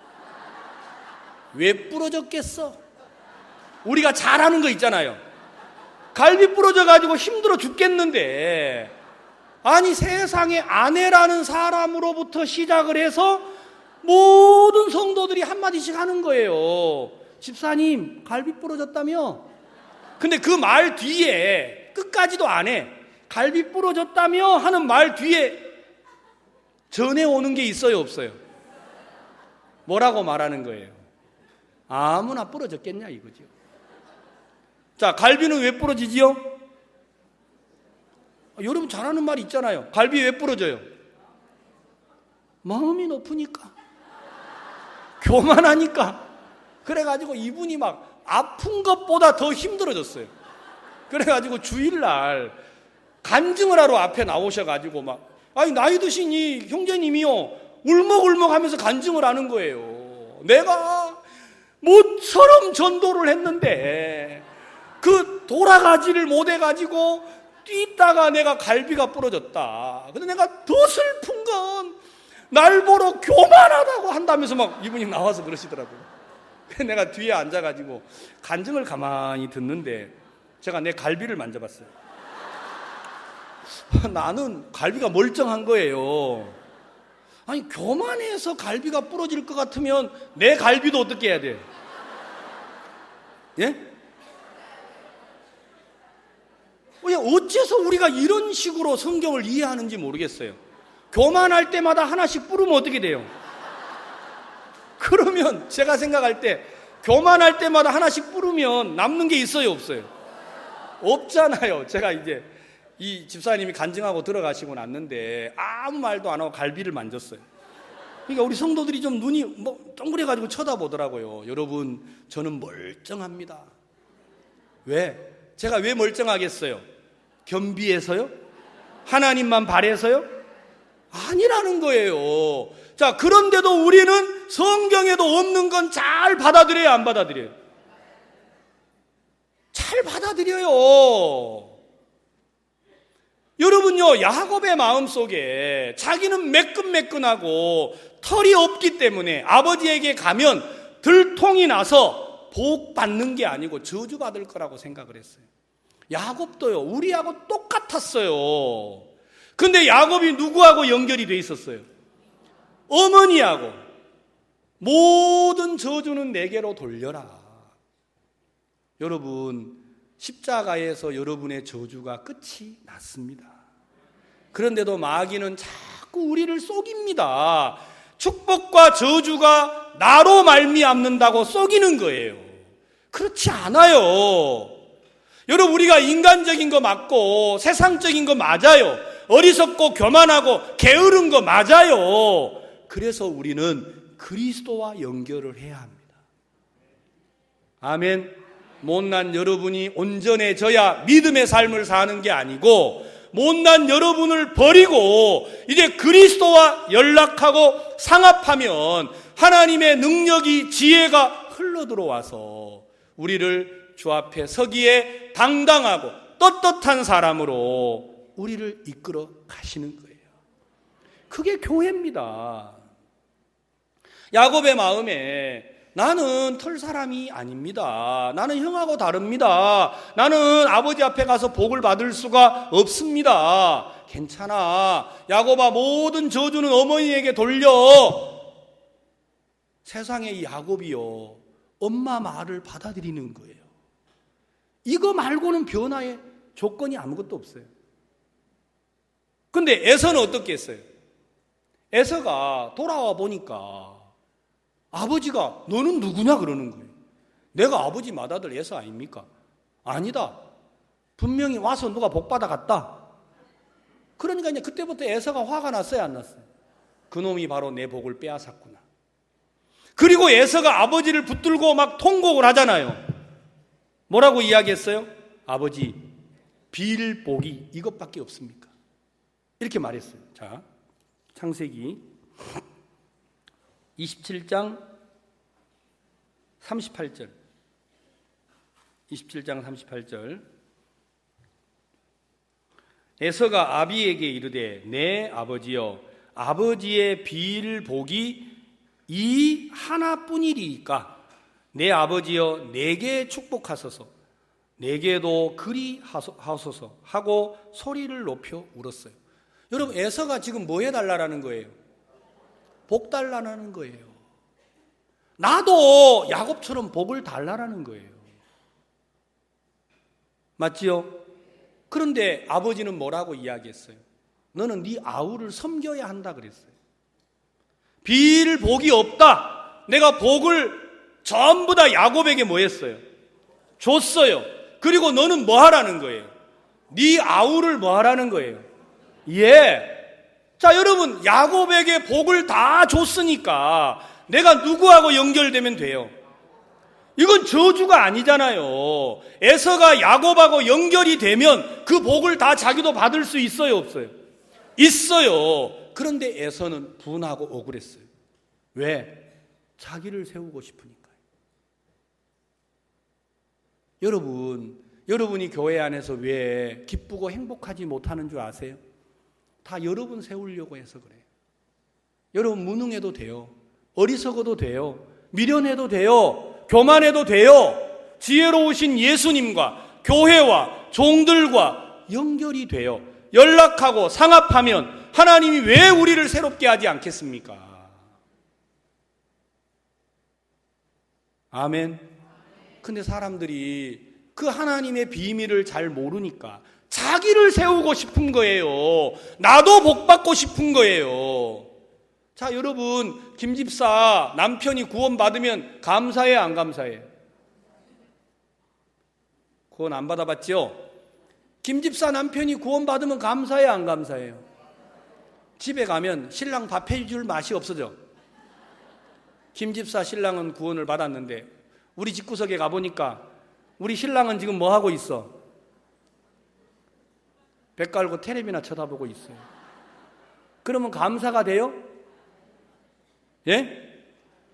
왜 부러졌겠어? 우리가 잘하는 거 있잖아요. 갈비 부러져가지고 힘들어 죽겠는데, 아니 세상에 아내라는 사람으로부터 시작을 해서 모든 성도들이 한마디씩 하는 거예요. 집사님 갈비 부러졌다며? 근데 그 말 뒤에 끝까지도 안 해. 갈비 부러졌다며 하는 말 뒤에 전해오는 게 있어요 없어요? 뭐라고 말하는 거예요? 아무나 부러졌겠냐 이거죠. 자, 갈비는 왜 부러지지요? 여러분 잘 아는 말 있잖아요. 갈비 왜 부러져요? 마음이 높으니까, 교만하니까. 그래가지고 이분이 막 아픈 것보다 더 힘들어졌어요. 그래가지고 주일날 간증을 하러 앞에 나오셔가지고 막, 아니 나이 드신 이 형제님이요 울먹울먹 하면서 간증을 하는 거예요. 내가 모처럼 전도를 했는데 그 돌아가지를 못해가지고 뛰다가 내가 갈비가 부러졌다. 근데 내가 더 슬픈 건 날 보러 교만하다고 한다면서 막 이분이 나와서 그러시더라고요. 내가 뒤에 앉아가지고 간증을 가만히 듣는데 제가 내 갈비를 만져봤어요. 나는 갈비가 멀쩡한 거예요. 아니 교만해서 갈비가 부러질 것 같으면 내 갈비도 어떻게 해야 돼? 예? 어째서 우리가 이런 식으로 성경을 이해하는지 모르겠어요. 교만할 때마다 하나씩 뿌리면 어떻게 돼요? 그러면 제가 생각할 때 교만할 때마다 하나씩 뿌리면 남는 게 있어요 없어요? 없잖아요. 제가 이제 이 집사님이 간증하고 들어가시고 났는데 아무 말도 안 하고 갈비를 만졌어요. 그러니까 우리 성도들이 좀 눈이 뭐 동그래가지고 쳐다보더라고요. 여러분 저는 멀쩡합니다. 왜? 제가 왜 멀쩡하겠어요? 겸비해서요? 하나님만 바래서요? 아니라는 거예요. 자, 그런데도 우리는 성경에도 없는 건 잘 받아들여요, 안 받아들여요? 잘 받아들여요. 여러분요, 야곱의 마음속에 자기는 매끈매끈하고 털이 없기 때문에 아버지에게 가면 들통이 나서 복 받는 게 아니고 저주받을 거라고 생각을 했어요. 야곱도요, 우리하고 똑같았어요. 근데 야곱이 누구하고 연결이 돼 있었어요? 어머니하고. 모든 저주는 내게로 돌려라. 여러분, 십자가에서 여러분의 저주가 끝이 났습니다. 그런데도 마귀는 자꾸 우리를 속입니다. 축복과 저주가 나로 말미암는다고 속이는 거예요. 그렇지 않아요. 여러분, 우리가 인간적인 거 맞고 세상적인 거 맞아요. 어리석고 교만하고 게으른 거 맞아요. 그래서 우리는 그리스도와 연결을 해야 합니다. 아멘. 못난 여러분이 온전해져야 믿음의 삶을 사는 게 아니고, 못난 여러분을 버리고 이제 그리스도와 연락하고 상합하면 하나님의 능력이, 지혜가 흘러들어와서 우리를 주 앞에 서기에 앞에 당당하고 떳떳한 사람으로 우리를 이끌어 가시는 거예요. 그게 교회입니다. 야곱의 마음에 나는 털 사람이 아닙니다. 나는 형하고 다릅니다. 나는 아버지 앞에 가서 복을 받을 수가 없습니다. 괜찮아. 야곱아, 모든 저주는 어머니에게 돌려. 세상의 이 야곱이요, 엄마 말을 받아들이는 거예요. 이거 말고는 변화의 조건이 아무것도 없어요. 근데 에서는 어떻게 했어요? 에서가 돌아와 보니까 아버지가 너는 누구냐 그러는 거예요. 내가 아버지 맏아들 에서 아닙니까? 아니다. 분명히 와서 누가 복 받아갔다. 그러니까 이제 그때부터 에서가 화가 났어요, 안 났어요? 그놈이 바로 내 복을 빼앗았구나. 그리고 에서가 아버지를 붙들고 막 통곡을 하잖아요. 뭐라고 이야기했어요? 아버지, 빌 복이 이것밖에 없습니까? 이렇게 말했어요. 자, 창세기 27장 38절. 27장 38절. 에서가 아비에게 이르되 내 아버지여, 아버지의 빌 복이 이 하나뿐이리이까 내 아버지여 내게 축복하소서, 내게도 그리 하소서 하고 소리를 높여 울었어요. 여러분, 에서가 지금 뭐 해달라는 거예요? 복 달라는 거예요. 나도 야곱처럼 복을 달라는 거예요. 맞지요? 그런데 아버지는 뭐라고 이야기했어요? 너는 네 아우를 섬겨야 한다 그랬어요. 빌 복이 없다. 내가 복을 전부 다 야곱에게 뭐 했어요? 줬어요. 그리고 너는 뭐 하라는 거예요? 네 아우를 뭐 하라는 거예요? 예. 자, 여러분, 야곱에게 복을 다 줬으니까 내가 누구하고 연결되면 돼요? 이건 저주가 아니잖아요. 에서가 야곱하고 연결이 되면 그 복을 다 자기도 받을 수 있어요, 없어요? 있어요. 그런데 에서는 분하고 억울했어요. 왜? 자기를 세우고 싶으니까요. 여러분이 교회 안에서 왜 기쁘고 행복하지 못하는 줄 아세요? 다 여러분 세우려고 해서 그래요. 여러분 무능해도 돼요. 어리석어도 돼요. 미련해도 돼요. 교만해도 돼요. 지혜로우신 예수님과 교회와 종들과 연결이 돼요. 연락하고 상합하면 하나님이 왜 우리를 새롭게 하지 않겠습니까? 아멘. 근데 사람들이 그 하나님의 비밀을 잘 모르니까 자기를 세우고 싶은 거예요. 나도 복 받고 싶은 거예요. 자, 여러분, 김 집사 남편이 구원받으면 감사해, 안 감사해? 구원 안 받아봤죠? 김 집사 남편이 구원받으면 감사해, 안 감사해요? 집에 가면 신랑 밥 해줄 맛이 없어져. 김 집사 신랑은 구원을 받았는데 우리 집구석에 가보니까 우리 신랑은 지금 뭐 하고 있어? 배 깔고 텔레비나 쳐다보고 있어요. 그러면 감사가 돼요? 예?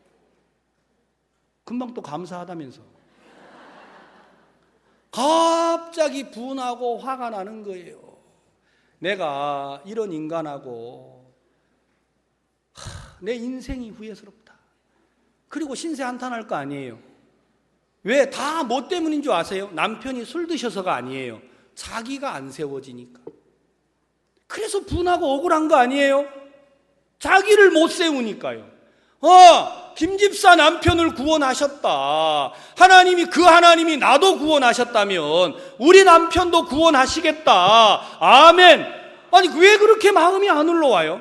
금방 또 감사하다면서. 갑자기 분하고 화가 나는 거예요. 내가 이런 인간하고 내 인생이 후회스럽다. 그리고 신세 한탄할 거 아니에요. 왜? 다 뭐 때문인 줄 아세요? 남편이 술 드셔서가 아니에요. 자기가 안 세워지니까. 그래서 분하고 억울한 거 아니에요? 자기를 못 세우니까요. 김 집사 남편을 구원하셨다. 하나님이 나도 구원하셨다면 우리 남편도 구원하시겠다. 아멘. 아니, 왜 그렇게 마음이 안 올라와요?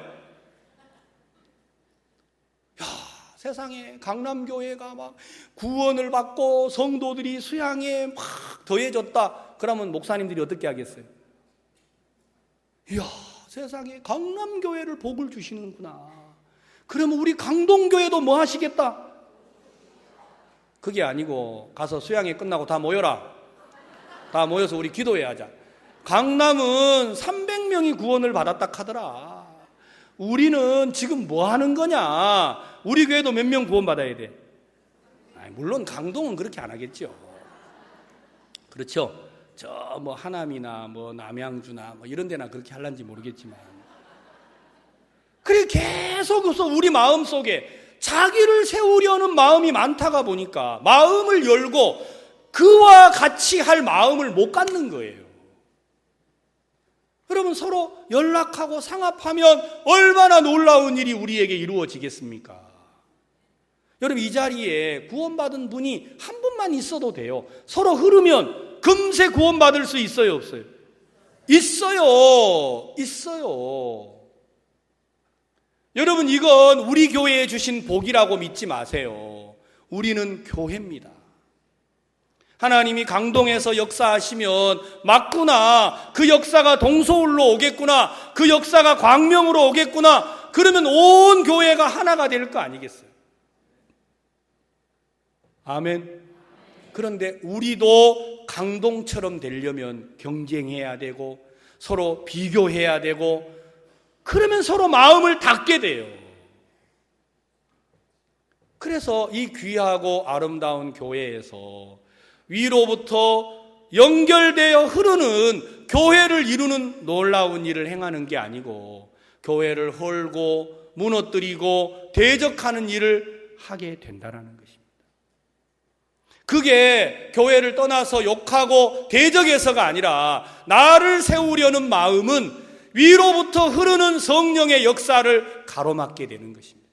세상에 강남교회가 막 구원을 받고 성도들이 수양에 막 더해졌다. 그러면 목사님들이 어떻게 하겠어요? 이야, 세상에 강남교회를 복을 주시는구나. 그러면 우리 강동교회도 뭐 하시겠다? 그게 아니고 가서 수양회 끝나고 다 모여라. 다 모여서 우리 기도해야 하자. 강남은 300명이 구원을 받았다 하더라. 우리는 지금 뭐 하는 거냐? 우리 교회도 몇 명 구원받아야 돼? 물론 강동은 그렇게 안 하겠죠. 그렇죠? 저 뭐 하남이나 뭐 남양주나 뭐 이런 데나 그렇게 할란지 모르겠지만 그래 계속 우리 마음 속에 자기를 세우려는 마음이 많다가 보니까 마음을 열고 그와 같이 할 마음을 못 갖는 거예요. 여러분 서로 연락하고 상합하면 얼마나 놀라운 일이 우리에게 이루어지겠습니까? 여러분 이 자리에 구원받은 분이 한 분만 있어도 돼요. 서로 흐르면 금세 구원받을 수 있어요, 없어요? 있어요. 여러분 이건 우리 교회에 주신 복이라고 믿지 마세요. 우리는 교회입니다. 하나님이 강동에서 역사하시면 맞구나, 그 역사가 동서울로 오겠구나, 그 역사가 광명으로 오겠구나, 그러면 온 교회가 하나가 될 거 아니겠어요? 아멘. 그런데 우리도 강동처럼 되려면 경쟁해야 되고 서로 비교해야 되고 그러면 서로 마음을 닫게 돼요. 그래서 이 귀하고 아름다운 교회에서 위로부터 연결되어 흐르는 교회를 이루는 놀라운 일을 행하는 게 아니고 교회를 헐고 무너뜨리고 대적하는 일을 하게 된다는 것입니다. 그게 교회를 떠나서 욕하고 대적해서가 아니라 나를 세우려는 마음은 위로부터 흐르는 성령의 역사를 가로막게 되는 것입니다.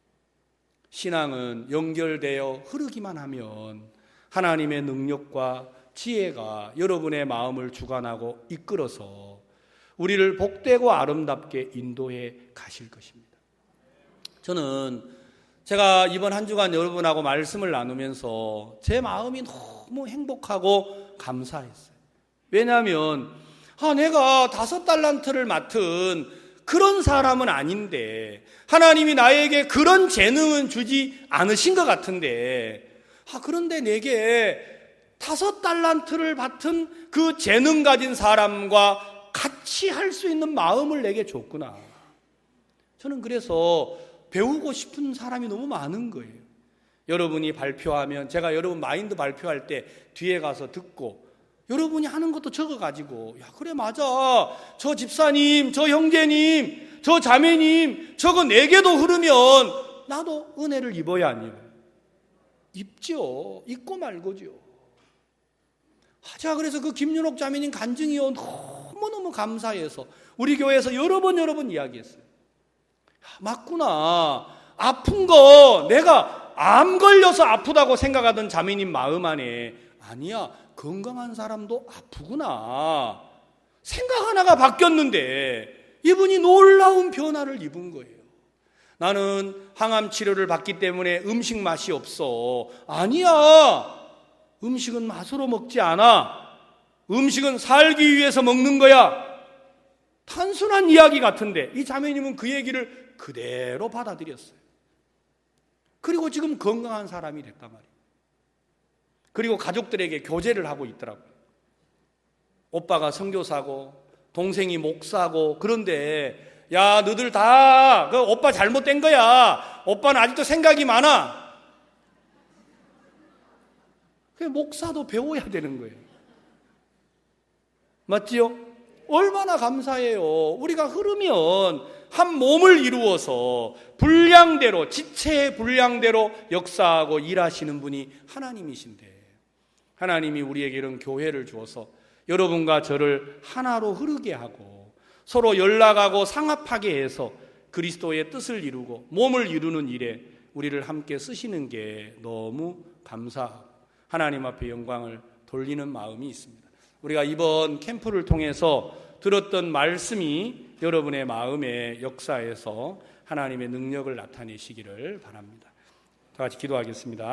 신앙은 연결되어 흐르기만 하면 하나님의 능력과 지혜가 여러분의 마음을 주관하고 이끌어서 우리를 복되고 아름답게 인도해 가실 것입니다. 저는 제가 이번 한 주간 여러분하고 말씀을 나누면서 제 마음이 너무 행복하고 감사했어요. 왜냐하면 내가 5달란트를 맡은 그런 사람은 아닌데 하나님이 나에게 그런 재능은 주지 않으신 것 같은데 그런데 내게 5달란트를 맡은 그 재능 가진 사람과 같이 할 수 있는 마음을 내게 줬구나. 저는 그래서 배우고 싶은 사람이 너무 많은 거예요. 여러분이 발표하면 제가 여러분 마인드 발표할 때 뒤에 가서 듣고 여러분이 하는 것도 적어가지고 그래 맞아, 저 집사님, 저 형제님, 저 자매님 저거 내게도 흐르면 나도 은혜를 입어야 안 입어요? 입죠. 입고 말고죠. 제가 그래서 그 김윤옥 자매님 간증이요 너무너무 감사해서 우리 교회에서 여러 번 이야기했어요. 맞구나. 아픈 거 내가 암 걸려서 아프다고 생각하던 자매님 마음 안에 아니야, 건강한 사람도 아프구나. 생각 하나가 바뀌었는데 이분이 놀라운 변화를 입은 거예요. 나는 항암 치료를 받기 때문에 음식 맛이 없어. 아니야. 음식은 맛으로 먹지 않아. 음식은 살기 위해서 먹는 거야. 단순한 이야기 같은데 이 자매님은 그 얘기를 그대로 받아들였어요. 그리고 지금 건강한 사람이 됐단 말이에요. 그리고 가족들에게 교제를 하고 있더라고요. 오빠가 선교사고 동생이 목사고 그런데 야 너들 다 그 오빠 잘못된 거야. 오빠는 아직도 생각이 많아. 그 목사도 배워야 되는 거예요. 맞지요? 얼마나 감사해요. 우리가 흐르면 한 몸을 이루어서 분량대로 지체의 분량대로 역사하고 일하시는 분이 하나님이신데 하나님이 우리에게 이런 교회를 주어서 여러분과 저를 하나로 흐르게 하고 서로 연락하고 상합하게 해서 그리스도의 뜻을 이루고 몸을 이루는 일에 우리를 함께 쓰시는 게 너무 감사하고 하나님 앞에 영광을 돌리는 마음이 있습니다. 우리가 이번 캠프를 통해서 들었던 말씀이 여러분의 마음의 역사에서 하나님의 능력을 나타내시기를 바랍니다. 다 같이 기도하겠습니다.